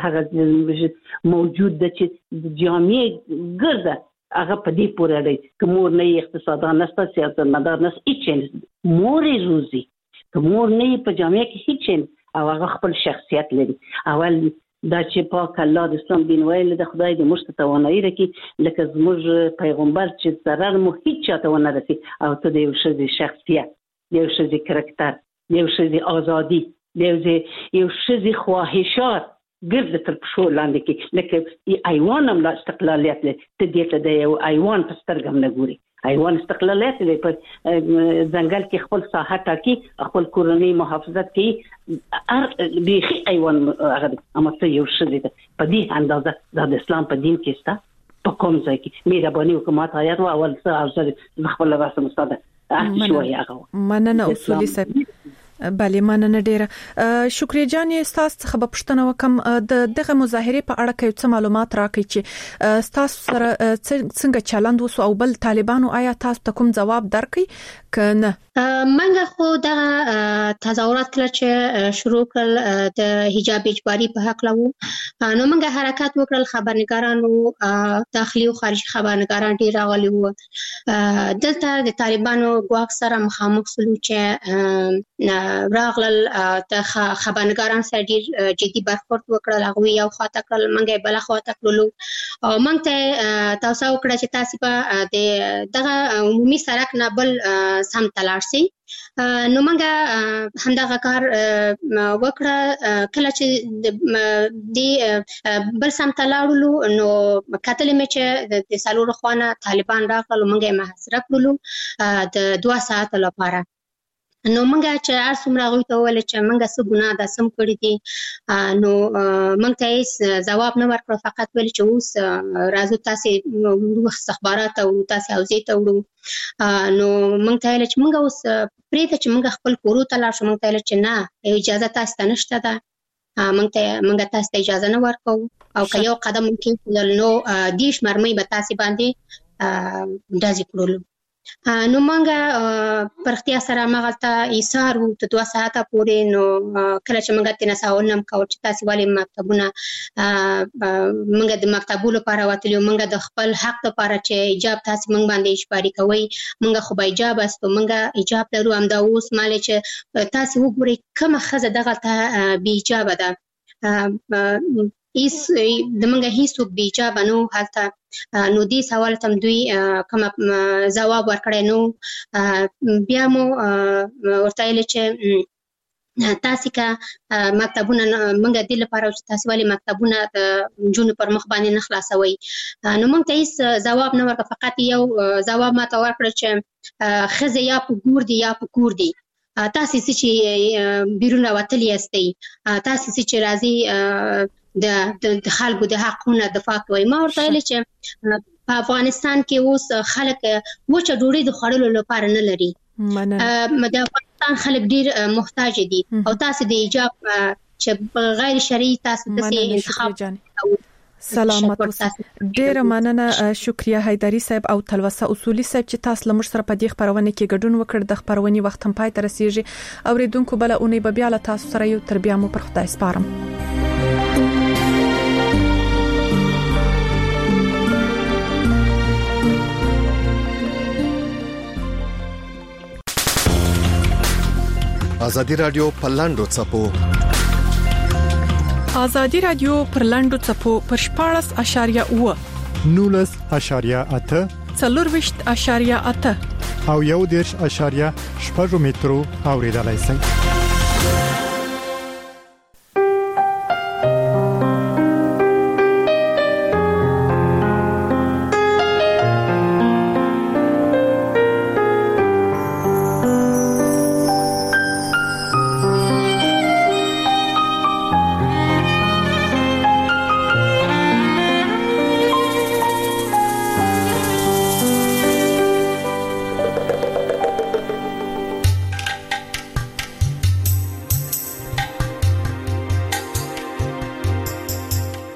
هغه موجود د چې د جامعه ګرځه هغه په دې پورې دی که مور نه اقتصادي نسته سیاست مدار نس هیڅ مور روزي که مور نه په جامعه کې هیڅ او هغه خپل شخصیت لري. اول دا چې پاک الله د اسلام دین ویل د خدای د مشت توانایي رکی لکه زموږ پیغمبر چې ضرر مو هیڅ چاته ونه رسي او ته د یو شخصي شخصیت یو شخصي کرکټر یو شخصي ازادي یو یو شخصي خواهشات ګرځي تر پښو لاندې کې لکه ایوان هم لا استقلالیت لري ته دې ته د یو ایوان په سترګم نه ګوري. ایوان استقلالیت لري په ځنګل کې خپل ساحه ټاکي خپل کورنۍ محافظت کوي ار بيخي ایوان هغه اما ته یو شخصي په دې اندازه د اسلام په دین کې ستا په کوم ځای کې مهرباني حکومت آیات او اول څه او خپل راسم استاد شوي هغه مننه اصولي صاحب. بله مننه ډیره. شکریا جان استاد څخه په پښتنه وکم د دغه مظاهره په اړه کې څه معلومات راکړي چې استاد سره څنګه چلند وسو او بل طالبانو آیا تاسو ته کوم جواب درکړي کنه؟ منګه خو دغه تظاهرات کله چې شروع کړل د حجاب اجباري په حق لوو نو منګه حرکت وکړل خبرنګارانو داخلي او خارجي خبرنګاران ډیر راغلي وو. دلته د طالبانو ګواښ سره مخامخ شول چې راغلل د خبرنګاران سره ډیر جدي برخورد وکړل. هغه یو خاطر کړل منګه بل خاطر کړلو او موږ ته تاسو وکړه چې تاسو په د دغه عمومي سړک نه بل سم تلار سي نو موږ همدغه کار وکړه. کله چې د بل سم تلاړلو نو کتل مې چې د سالور خوانه طالبان راغلل موږ یې محاصره کړلو د دوه ساعت لپاره. نو موږ چې هر څومره غوښتل ته ویل چې موږ څه ګناه ده سم کړی دي نو موږ ته هیڅ ځواب نه ورکړ فقط ویل چې اوس راځو تاسو وروسته اخبارات او تاسو اوزې ته وړو. نو موږ ته ویل چې موږ اوس پرې ته چې موږ خپل کورو ته لاړ شو. موږ ته ویل چې نه اجازه تاسو ته نشته ده موږ ته موږ تاسو ته اجازه نه ورکو او که یو قدم ممکن کول نو دیش مرمۍ به تاسو باندې ډازې کړلو. نو موږ پرختیا سره مغلطه ایثار وو ته دوه ساعته پورې. نو کله چې موږ تنه ساونم کاوه چې تاسو ولې مکتبونه موږ د مکتبونو لپاره وتلو موږ د خپل حق لپاره چې حجاب تاسو موږ باندې اجباري کوي موږ خو به حجاب استو موږ حجاب لرو هم دا اوس مال چې تاسو وګورئ کومه خزه دغه ته بي حجاب ده ایس د منګه هیڅوک بي حجاب نو حالته. نو دې سوال تم دوی کوم جواب ورکړی نو بیا مو ورته ویل چې تاسو کا مکتبونه منګه د لپاره چې تاسو ولې مکتبونه د جون پر مخ باندې نه خلاصوي. نو موږ ته هیڅ جواب نه ورکړ فقط یو جواب ما ته ورکړ چې خزه یا په ګور دی یا په کور دی تاسو چې بیرون راوتلی یاستئ تاسو چې راځي د د خلکو د حقونو دفاع کوي. ما ورته ویل چې په افغانستان کې اوس خلک وچه ډوډۍ د خوړلو لپاره نه لري. د افغانستان خلک ډیر محتاج دي او تاسو د حجاب چې غیر شرعي تاسو د انتخاب سلامت ډیر مننه. شکریا حیدری صاحب او تلوسه اصولي صاحب چې تاسو لمر سره په دې خبرونه کې ګډون وکړ. د خبرونې وخت هم پای ته رسیږي. اوریدونکو بل اونۍ به بیا له تاسو سره یو تربیه مو پر خدای سپارم. ازادي رادیو پلاندو چپو ازادي رادیو پرلندو چپو پر شپاړس اشاریه و نولس اشاریه اته څلور وشت اشاریه اته او یو دیرش اشاریه شپږ مترو اوریدلای شئ